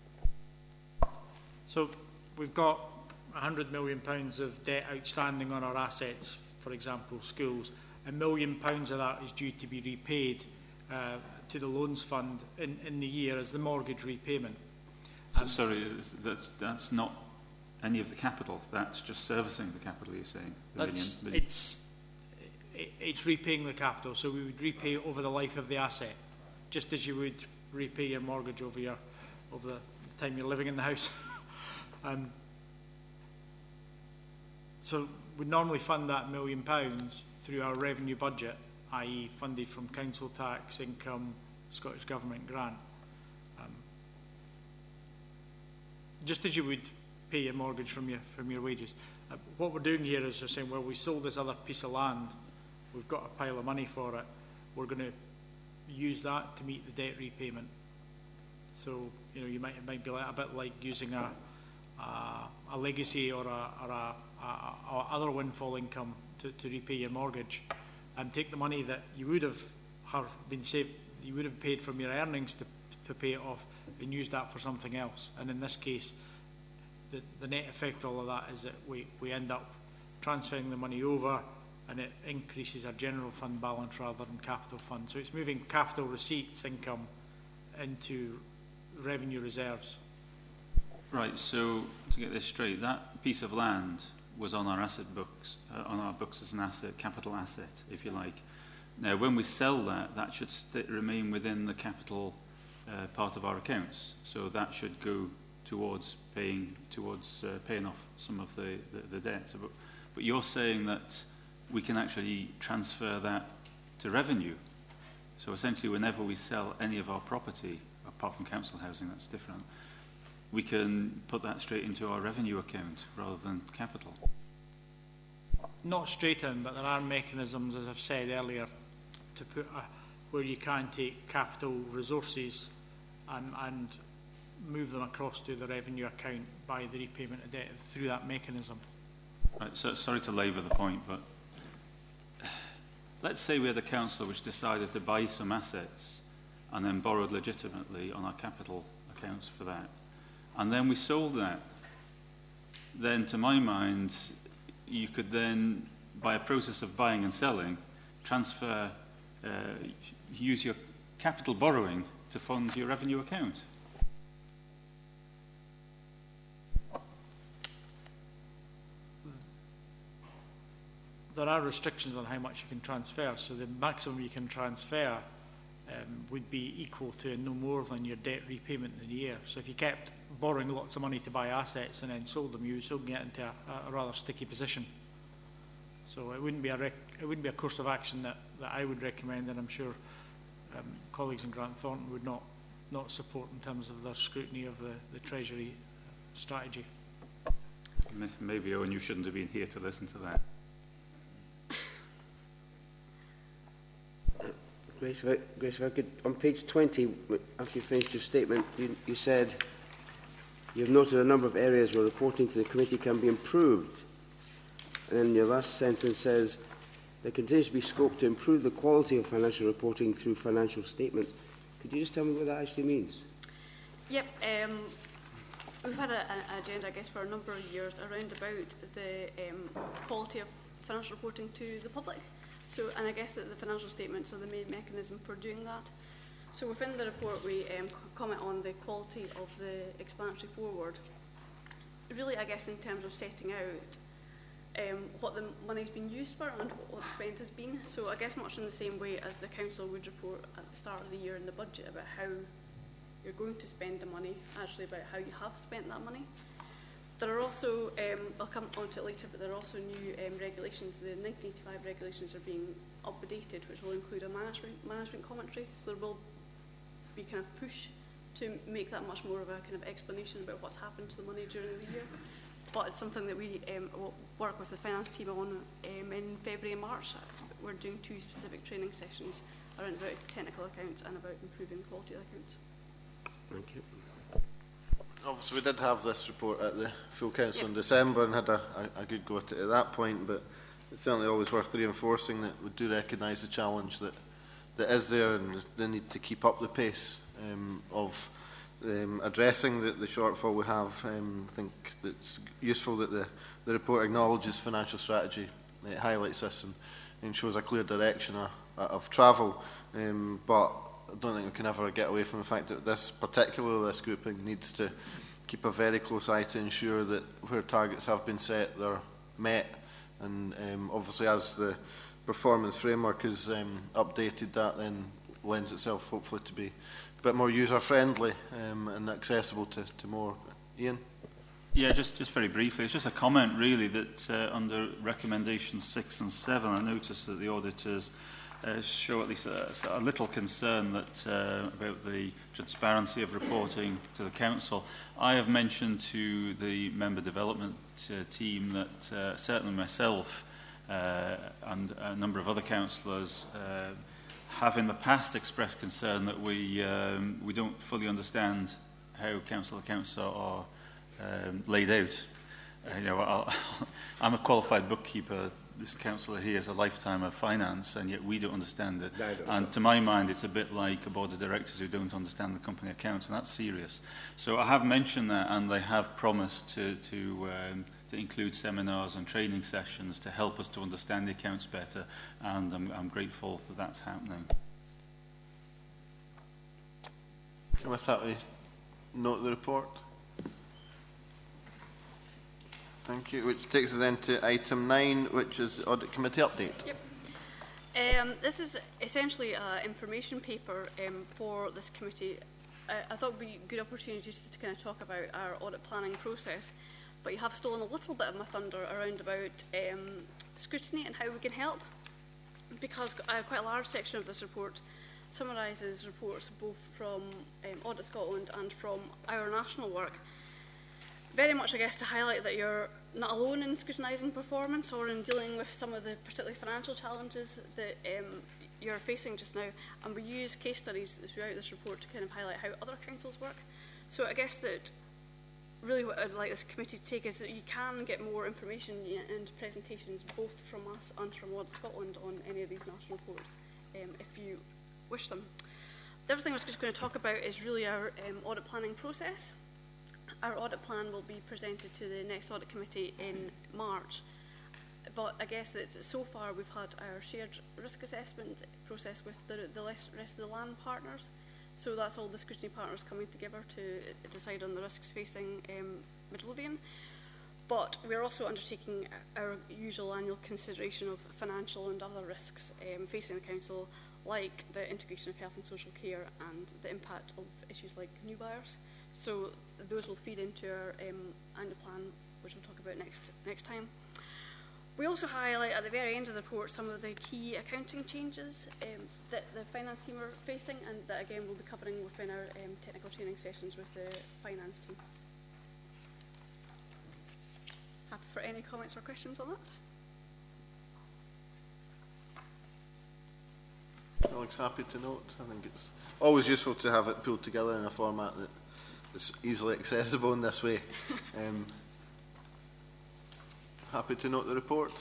So we've got one hundred million pounds of debt outstanding on our assets, for example, schools. A million pounds of that is due to be repaid uh, to the loans fund in, in the year as the mortgage repayment. So, sorry, that, that's not any of the capital. That's just servicing the capital, you're saying? The That's, million, million. It's, it, it's repaying the capital, so we would repay over the life of the asset, just as you would repay your mortgage over your over the time you're living in the house. um, so we normally fund that million pounds through our revenue budget, that is funded from council tax, income, Scottish Government grant. Um, just as you would pay your mortgage from your from your wages. Uh, what we're doing here is we're saying, well, we sold this other piece of land, we've got a pile of money for it, we're going to use that to meet the debt repayment. So, you know, you might, it might be like, a bit like using a, a, a legacy or a, or a, a, a other windfall income to, to repay your mortgage, and take the money that you would have, have been saved, you would have paid from your earnings to, to pay it off, and use that for something else. And in this case, the, the net effect of all of that is that we, we end up transferring the money over, and it increases our general fund balance rather than capital fund. So it's moving capital receipts income into revenue reserves. Right, so to get this straight, that piece of land was on our asset books, uh, on our books as an asset, capital asset, if you like. Now, when we sell that, that should st remain within the capital uh, part of our accounts. So that should go towards paying towards uh, paying off some of the, the, the debt. So, but, but you're saying that we can actually transfer that to revenue. So essentially, whenever we sell any of our property, apart from council housing, that's different, we can put that straight into our revenue account rather than capital. Not straight in, but there are mechanisms, as I've said earlier, to put a, where you can take capital resources and, and move them across to the revenue account by the repayment of debt through that mechanism. Right, so sorry to labour the point, but let's say we had a council which decided to buy some assets and then borrowed legitimately on our capital accounts for that, and then we sold that. Then, to my mind, you could then, by a process of buying and selling, transfer, uh, use your capital borrowing to fund your revenue account. there are restrictions on how much you can transfer. So the maximum you can transfer um, would be equal to no more than your debt repayment in the year. So if you kept borrowing lots of money to buy assets and then sold them, you would still get into a, a rather sticky position. So it wouldn't be a rec it wouldn't be a course of action that, that I would recommend, and I'm sure um, colleagues in Grant Thornton would not not support in terms of their scrutiny of the, the Treasury strategy. Maybe, Owen, you shouldn't have been here to listen to that. Grace, if I, Grace, if I could, on page twenty, after you finished your statement, you, you said you've noted a number of areas where reporting to the committee can be improved. And then your last sentence says, there continues to be scope to improve the quality of financial reporting through financial statements. Could you just tell me what that actually means? Yep. Um, we've had a, an agenda, I guess, for a number of years around about the um, quality of financial reporting to the public. So, and I guess that the financial statements are the main mechanism for doing that. So within the report, we um, comment on the quality of the explanatory foreword. Really, I guess, in terms of setting out Um, what the money's been used for and what the spend has been. So I guess much in the same way as the council would report at the start of the year in the budget about how you're going to spend the money, actually about how you have spent that money. There are also, um, I'll come on to it later, but there are also new um, regulations. The nineteen eighty-five regulations are being updated, which will include a management management commentary. So there will be kind of push to make that much more of a kind of explanation about what's happened to the money during the year. But it's something that we um, will work with the finance team on um, in February and March. We're doing two specific training sessions around about technical accounts and about improving the quality of accounts. Thank you. Obviously, we did have this report at the full council yep. in December and had a, a, a good go at it at that point, but it's certainly always worth reinforcing that we do recognise the challenge that, that is there and the need to keep up the pace um, of Um, addressing the, the shortfall we have. um, I think it's useful that the, the report acknowledges financial strategy. It highlights this and, and shows a clear direction of, of travel, um, but I don't think we can ever get away from the fact that this particular this grouping needs to keep a very close eye to ensure that where targets have been set, they're met, and um, obviously as the performance framework is um, updated, that then lends itself hopefully to be a bit more user-friendly um, and accessible to, to more. Ian? Yeah, just, just very briefly, it's just a comment really that uh, under recommendations six and seven, I noticed that the auditors uh, show at least a, a little concern that uh, about the transparency of reporting to the council. I have mentioned to the member development uh, team that uh, certainly myself uh, and a number of other councillors uh, have in the past expressed concern that we um, we don't fully understand how council accounts are, are um, laid out. Uh, you know, I'll, I'm a qualified bookkeeper. This councillor here has a lifetime of finance, and yet we don't understand it. Don't and know. To my mind, it's a bit like a board of directors who don't understand the company accounts, and that's serious. So I have mentioned that, and they have promised to to. Um, to include seminars and training sessions to help us to understand the accounts better, and I'm, I'm grateful that that's happening. Okay, with that, we note the report. Thank you. Which takes us then to item nine, which is the Audit Committee update. Yep. Um, this is essentially an information paper um, for this committee. I, I thought it would be a good opportunity just to kind of talk about our audit planning process. But you have stolen a little bit of my thunder around about um, scrutiny and how we can help, because uh, quite a large section of this report summarises reports both from um, Audit Scotland and from our national work. Very much, I guess, to highlight that you're not alone in scrutinising performance or in dealing with some of the particularly financial challenges that um, you're facing just now. And we use case studies throughout this report to kind of highlight how other councils work. So I guess that really what I'd like this committee to take is that you can get more information and presentations both from us and from Audit Scotland on any of these national reports um, if you wish them. The other thing I was just going to talk about is really our um, audit planning process. Our audit plan will be presented to the next audit committee in March, but I guess that so far we've had our shared risk assessment process with the, the rest of the land partners. So that's all the scrutiny partners coming together to decide on the risks facing um, Midlothian. but we're also undertaking our usual annual consideration of financial and other risks um, facing the Council, like the integration of health and social care and the impact of issues like new buyers. So those will feed into our um, annual plan, which we'll talk about next, next time. We also highlight at the very end of the report some of the key accounting changes um, that the finance team are facing, and that again we'll be covering within our um, technical training sessions with the finance team. Happy for any comments or questions on that? Alex, happy to note. I think it's always useful to have it pulled together in a format that is easily accessible in this way. Um, happy to note the report.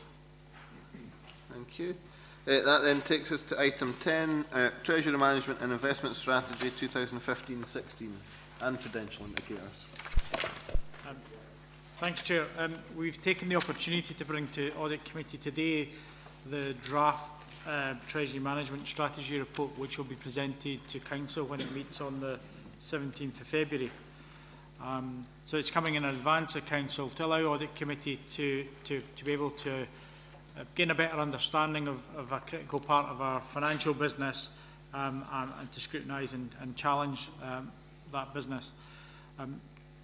Thank you. Uh, that then takes us to item ten, uh, Treasury Management and Investment Strategy twenty fifteen sixteen and Prudential Indicators. Um, thanks, Chair. Um, we've taken the opportunity to bring to Audit Committee today the draft uh, Treasury Management Strategy report, which will be presented to Council when it meets on the seventeenth of February. Um, so it's coming in advance of Council to allow Audit Committee to, to, to be able to uh, gain a better understanding of, of a critical part of our financial business um, and, and to scrutinise and, and challenge um, that business. Um,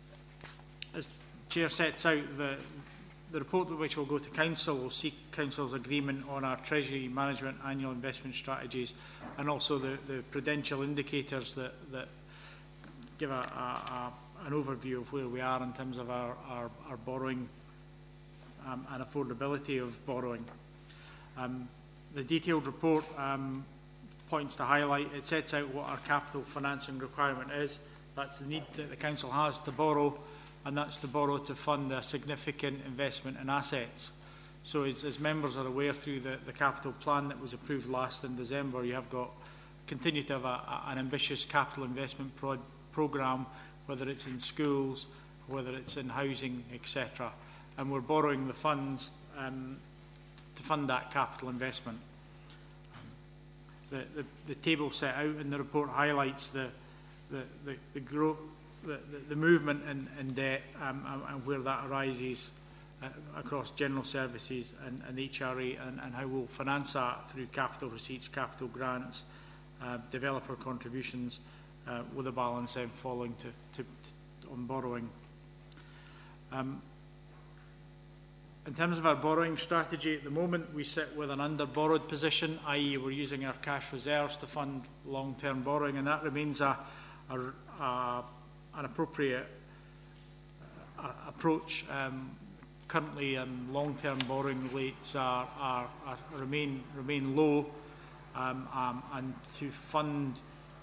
as Chair sets out, the, the report which will go to Council will seek Council's agreement on our Treasury Management annual investment strategies and also the, the prudential indicators that, that give a, a, a, an overview of where we are in terms of our, our, our borrowing um, and affordability of borrowing. Um, the detailed report um, points to highlight, it sets out what our capital financing requirement is. That's the need that the Council has to borrow, and that's to borrow to fund a significant investment in assets. So as, as members are aware through the, the capital plan that was approved last in December, you have got continue to have a, a, an ambitious capital investment pro programme, whether it's in schools, whether it's in housing, et cetera. And we're borrowing the funds um, to fund that capital investment. The, the, the table set out in the report highlights the, the, the, the growth, the, the, the movement in, in debt um, and, and where that arises uh, across general services and, and H R A, and, and how we'll finance that through capital receipts, capital grants, uh, developer contributions, uh, with a balance then following to, to, to on borrowing. Um, In terms of our borrowing strategy, at the moment we sit with an under-borrowed position, that is we're using our cash reserves to fund long-term borrowing, and that remains a, a, a, an appropriate uh, approach. Um, currently, um, long-term borrowing rates are, are, are remain, remain low, um, um, and to fund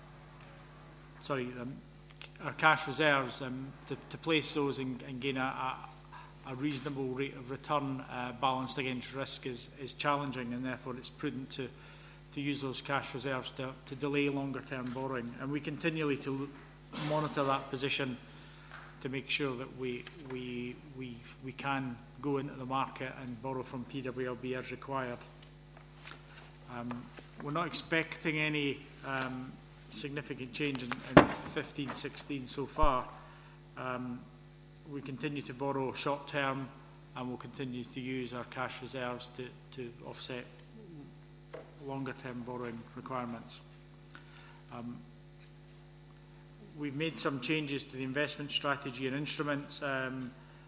sorry, um, our cash reserves, um, to, to place those and, and gain a, a a reasonable rate of return uh, balanced against risk is, is challenging, and therefore it's prudent to, to use those cash reserves to, to delay longer term borrowing. And we continually to look, monitor that position to make sure that we, we, we, we can go into the market and borrow from P W L B as required. Um, we're not expecting any um, significant change in, in fifteen sixteen so far. Um, We continue to borrow short term, and we'll continue to use our cash reserves to, to offset longer term borrowing requirements. Um, we've made some changes to the investment strategy and instruments. Um,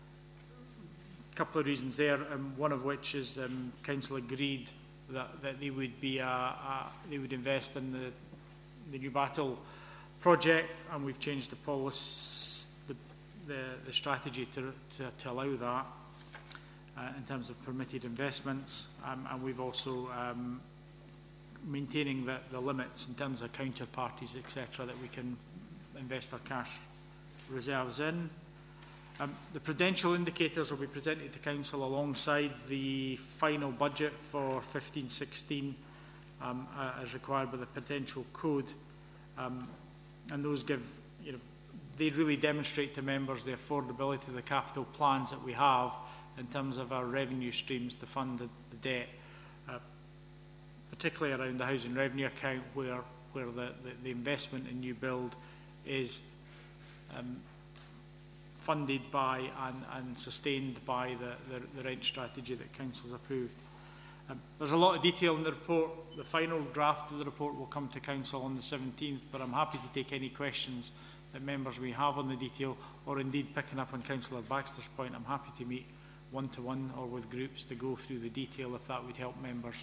a couple of reasons there, um, one of which is um, Council agreed that, that they would be a, a, they would invest in the, the new battle project, and we've changed the policy The, the strategy to, to, to allow that uh, in terms of permitted investments, um, and we've also um, maintaining the, the limits in terms of counterparties, et cetera, that we can invest our cash reserves in. Um, the prudential indicators will be presented to Council alongside the final budget for fifteen sixteen um, uh, as required by the Prudential Code, um, and those give, you know, they really demonstrate to members the affordability of the capital plans that we have in terms of our revenue streams to fund the, the debt, uh, particularly around the housing revenue account, where, where the, the, the investment in new build is um, funded by and, and sustained by the, the, the rent strategy that Council's approved. Um, there's a lot of detail in the report. The final draft of the report will come to Council on the seventeenth, but I'm happy to take any questions that members may have on the detail, or indeed picking up on Councillor Baxter's point, I'm happy to meet one-to-one or with groups to go through the detail if that would help members.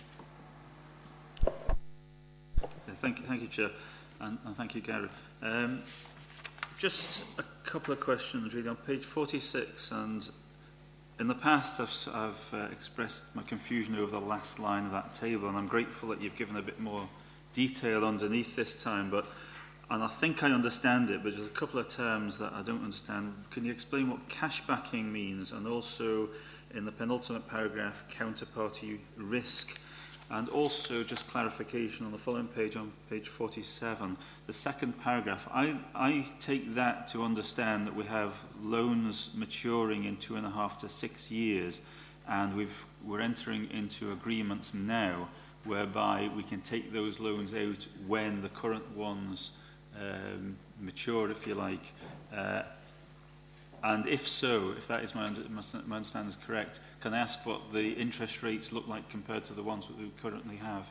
Okay, thank you, thank you, Chair, and, and thank you, Gary. Um, just a couple of questions, really, on page forty-six, and in the past I've, I've uh, expressed my confusion over the last line of that table, and I'm grateful that you've given a bit more detail underneath this time, but and I think I understand it, but there's a couple of terms that I don't understand. Can you explain what cash backing means, and also in the penultimate paragraph, counterparty risk? And also just clarification on the following page, on page forty-seven, the second paragraph. I, I take that to understand that we have loans maturing in two and a half to six years, and we've, we're entering into agreements now whereby we can take those loans out when the current ones um, mature, if you like. Uh, And if so, if that is my, under, my understanding is correct, can I ask what the interest rates look like compared to the ones that we currently have?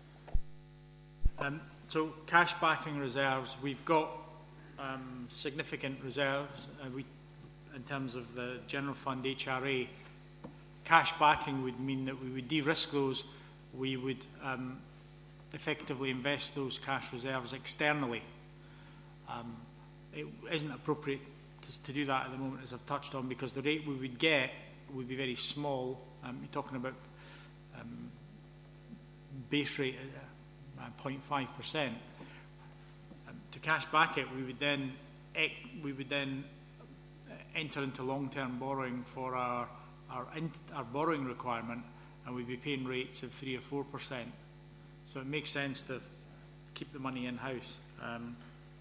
Um, so cash backing reserves, we've got um, significant reserves. Uh, we, in terms of the General Fund H R A, cash backing would mean that we would de-risk those. We would um, effectively invest those cash reserves externally. Um, it isn't appropriate to do that at the moment, as I've touched on, because the rate we would get would be very small. Um, you're talking about um, base rate at uh, zero point five percent. Um, to cash back it, we would then ec we would then enter into long-term borrowing for our our, in our borrowing requirement, and we'd be paying rates of three or four percent. So it makes sense to keep the money in house. Um,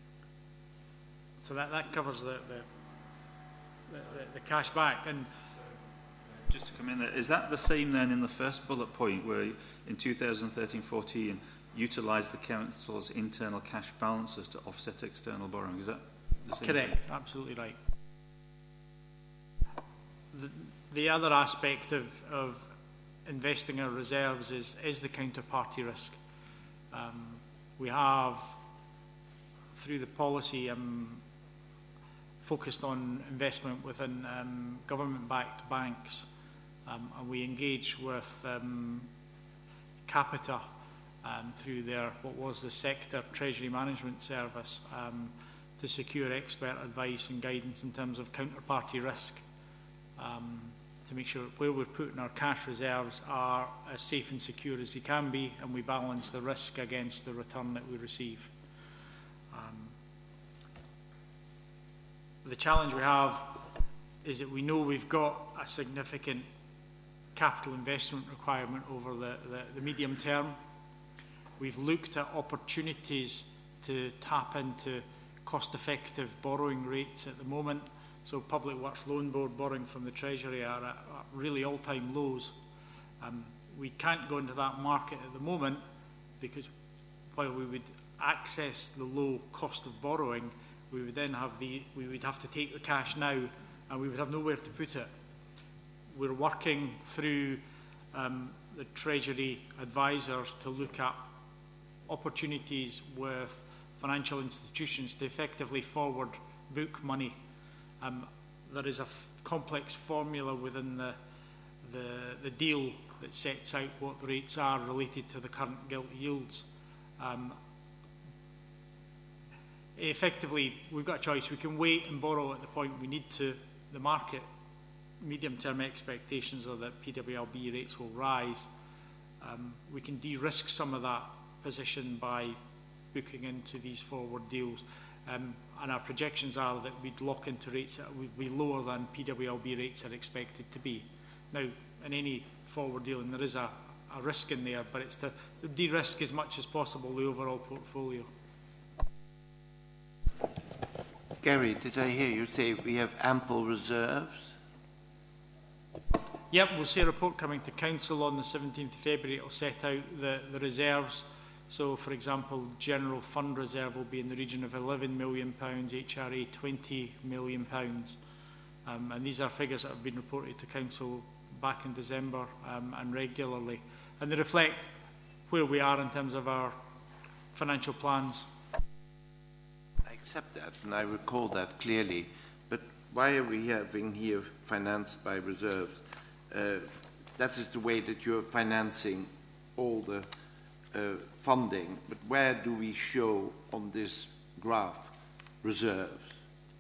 so that that covers the. the The, the, the cash back. And just to come in there, is that the same then in the first bullet point, where in two thousand thirteen fourteen utilise the council's internal cash balances to offset external borrowing? Is that the same? Correct, thing? Absolutely right. The, the other aspect of, of investing our reserves is, is the counterparty risk. Um, we have, through the policy, um, focused on investment within um, government-backed banks, um, and we engage with um, Capita um, through their, what was the Sector Treasury Management Service, um, to secure expert advice and guidance in terms of counterparty risk, um, to make sure where we're putting our cash reserves are as safe and secure as they can be, and we balance the risk against the return that we receive. Um, The challenge we have is that we know we've got a significant capital investment requirement over the, the, the medium term. We've looked at opportunities to tap into cost-effective borrowing rates at the moment. So Public Works Loan Board borrowing from the Treasury are at, at really all-time lows. Um, we can't go into that market at the moment because while we would access the low cost of borrowing, we would then have the, we would have to take the cash now and we would have nowhere to put it. We're working through um, the Treasury advisors to look at opportunities with financial institutions to effectively forward book money. Um, there is a f complex formula within the, the, the deal that sets out what the rates are related to the current gilt yields. Um, Effectively, we've got a choice. We can wait and borrow at the point we need to. The market medium-term expectations are that P W L B rates will rise. Um, we can de-risk some of that position by booking into these forward deals. Um, and our projections are that we'd lock into rates that would be lower than P W L B rates are expected to be. Now, in any forward dealing, there is a, a risk in there, but it's to de-risk as much as possible the overall portfolio. Gary, did I hear you say we have ample reserves? Yep, we'll see a report coming to Council on the seventeenth of February. It will set out the, the reserves. So, for example, General Fund Reserve will be in the region of eleven million pounds, H R A twenty million pounds. Um, and these are figures that have been reported to Council back in December um, and regularly. And they reflect where we are in terms of our financial plans. I accept that, and I recall that clearly. But why are we having here financed by reserves? Uh, that is the way that you're financing all the uh, funding. But where do we show on this graph reserves?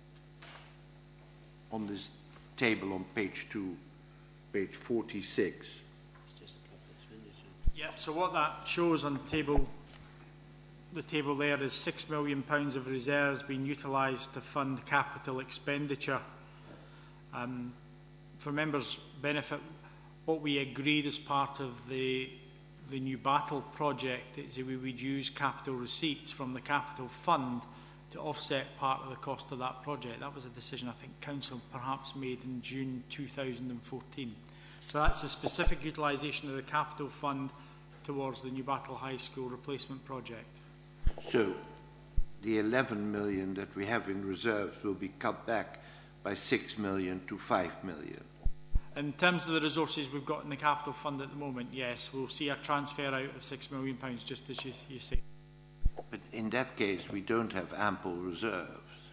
On this table on page two, page forty-six. Yeah, so what that shows on the table, the table there is six million pounds of reserves being utilised to fund capital expenditure. Um, for members' benefit, what we agreed as part of the the new battle project is that we would use capital receipts from the capital fund to offset part of the cost of that project. That was a decision I think Council perhaps made in June two thousand fourteen. So that's a specific utilisation of the capital fund towards the New Battle High School replacement project. So the eleven million that we have in reserves will be cut back by six million to five million. In terms of the resources we've got in the capital fund at the moment, yes, we'll see a transfer out of six million pounds, just as you, you say. But in that case, we don't have ample reserves.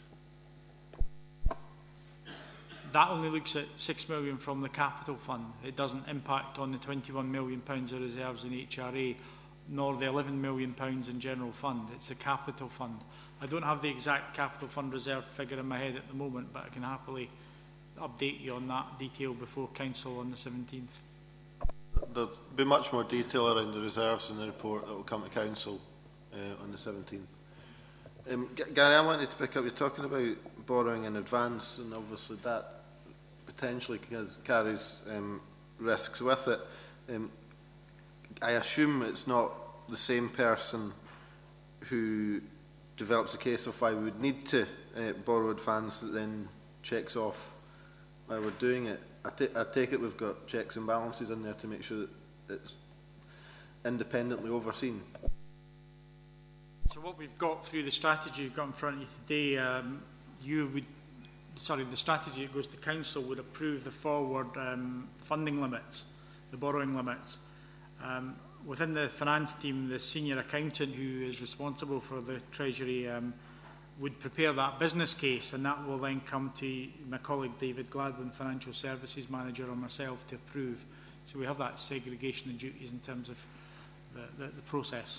That only looks at six million from the capital fund. It doesn't impact on the twenty-one million pounds of reserves in H R A, nor the eleven million pounds in general fund. It's the capital fund. I don't have the exact capital fund reserve figure in my head at the moment, but I can happily update you on that detail before Council on the seventeenth. There'll be much more detail around the reserves in the report that will come to Council uh, on the seventeenth. Um, Gary, I wanted to pick up, you're talking about borrowing in advance, and obviously that potentially carries um, risks with it. Um, I assume it's not the same person who develops a case of why we would need to uh, borrow advance that then checks off why we're doing it. I, I take it we've got checks and balances in there to make sure that it's independently overseen. So what we've got through the strategy you've got in front of you today, um, you would, sorry, the strategy that goes to Council would approve the forward um, funding limits, the borrowing limits. Um, within the finance team, the senior accountant who is responsible for the Treasury um, would prepare that business case, and that will then come to my colleague David Gladwin, Financial Services Manager, or myself to approve. So we have that segregation of duties in terms of the, the, the process.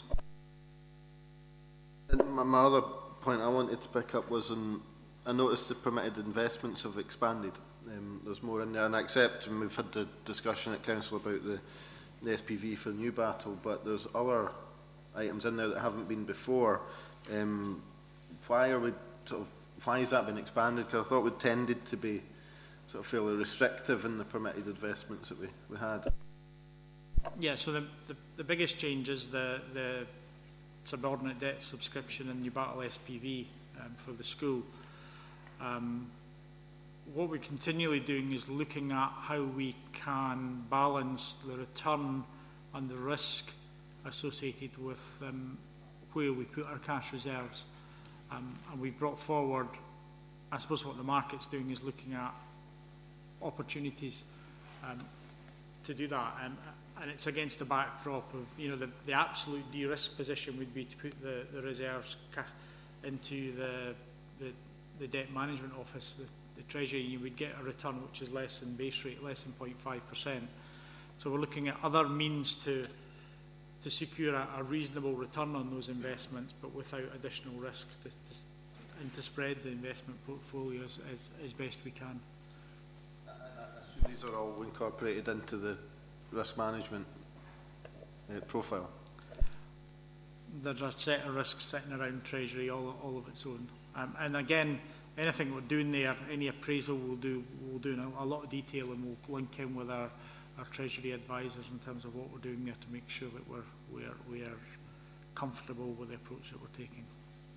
And my, my other point I wanted to pick up was on, I noticed the permitted investments have expanded. Um, there's more in there, and I accept, and we've had the discussion at Council about the, the S P V for the new battle, but there's other items in there that haven't been before. Um, why are we sort of, why has that been expanded? Because I thought we tended to be sort of fairly restrictive in the permitted investments that we, we had. Yeah, so the, the, the biggest change is the, the subordinate debt subscription and New Battle S P V um, for the school. Um, what we're continually doing is looking at how we can balance the return and the risk associated with um, where we put our cash reserves. Um, and we've brought forward, I suppose what the market's doing is looking at opportunities um, to do that. And, and it's against the backdrop of, you know, the, the absolute de-risk position would be to put the, the reserves into the, the, the debt management office, the, the Treasury. You would get a return which is less than base rate, less than zero point five percent. So we're looking at other means to to secure a, a reasonable return on those investments, but without additional risk, to, to, and to spread the investment portfolio as, as, as best we can. I assume these are all incorporated into the risk management uh, profile. There's a set of risks sitting around Treasury, all, all of its own. Um, and again, anything we're doing there, any appraisal we'll do, we'll do in a, a lot of detail, and we'll link in with our, our Treasury advisors in terms of what we're doing there to make sure that we're, we're, we are comfortable with the approach that we're taking.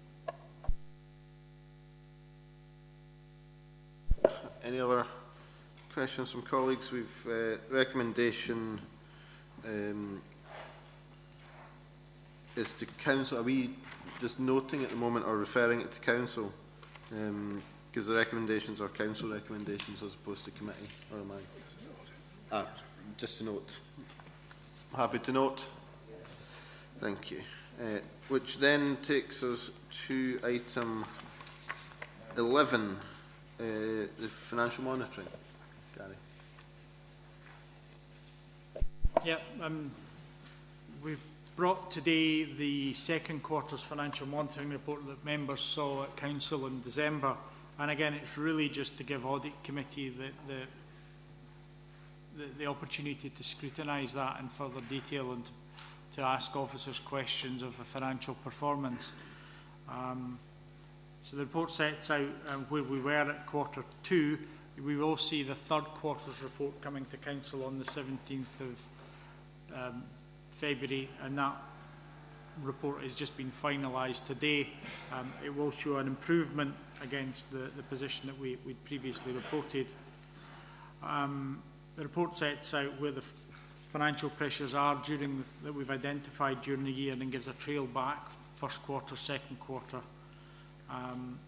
Any other questions from colleagues? We've uh, recommendation um, is to Council. Are we just noting at the moment or referring it to Council? Um, Because the recommendations are council recommendations as opposed to committee, or am I? Ah, just to note. Happy to note. Thank you. Uh, which then takes us to item eleven, uh, the financial monitoring. Gary. Yeah, um, we've brought today the second quarter's financial monitoring report that members saw at Council in December. And again, it's really just to give Audit Committee the, the, the, the opportunity to scrutinise that in further detail and to, to ask officers questions of the financial performance. Um, so the report sets out um, where we were at quarter two. We will see the third quarter's report coming to Council on the seventeenth of um, February, and that report has just been finalised today. Um, it will show an improvement against the, the position that we, we'd previously reported. Um, the report sets out where the financial pressures are during the, that we've identified during the year, and then gives a trail back, first quarter, second quarter. Um,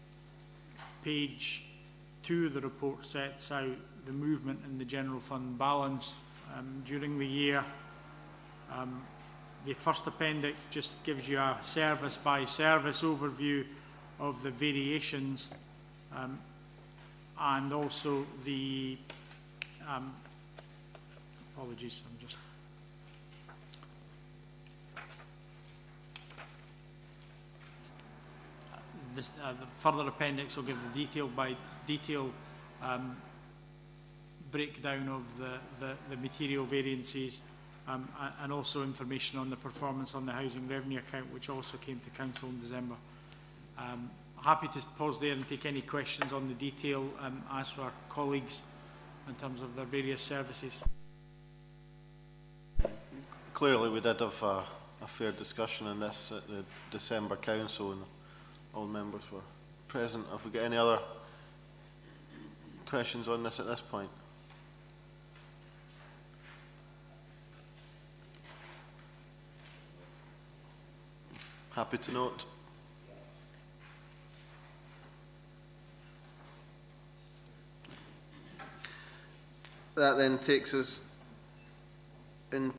page two of the report sets out the movement in the general fund balance um, during the year. Um, the first appendix just gives you a service by service overview of the variations, um, and also the um, apologies, I'm just this, uh, the further appendix will give the detail by detail um, breakdown of the, the, the material variances, um, and also information on the performance on the housing revenue account, which also came to Council in December. Um, happy to pause there and take any questions on the detail, um, as for our colleagues in terms of their various services. Clearly we did have a, a fair discussion on this at the December Council, and all members were present. Have we got any other questions on this at this point? Happy to note. That then takes us in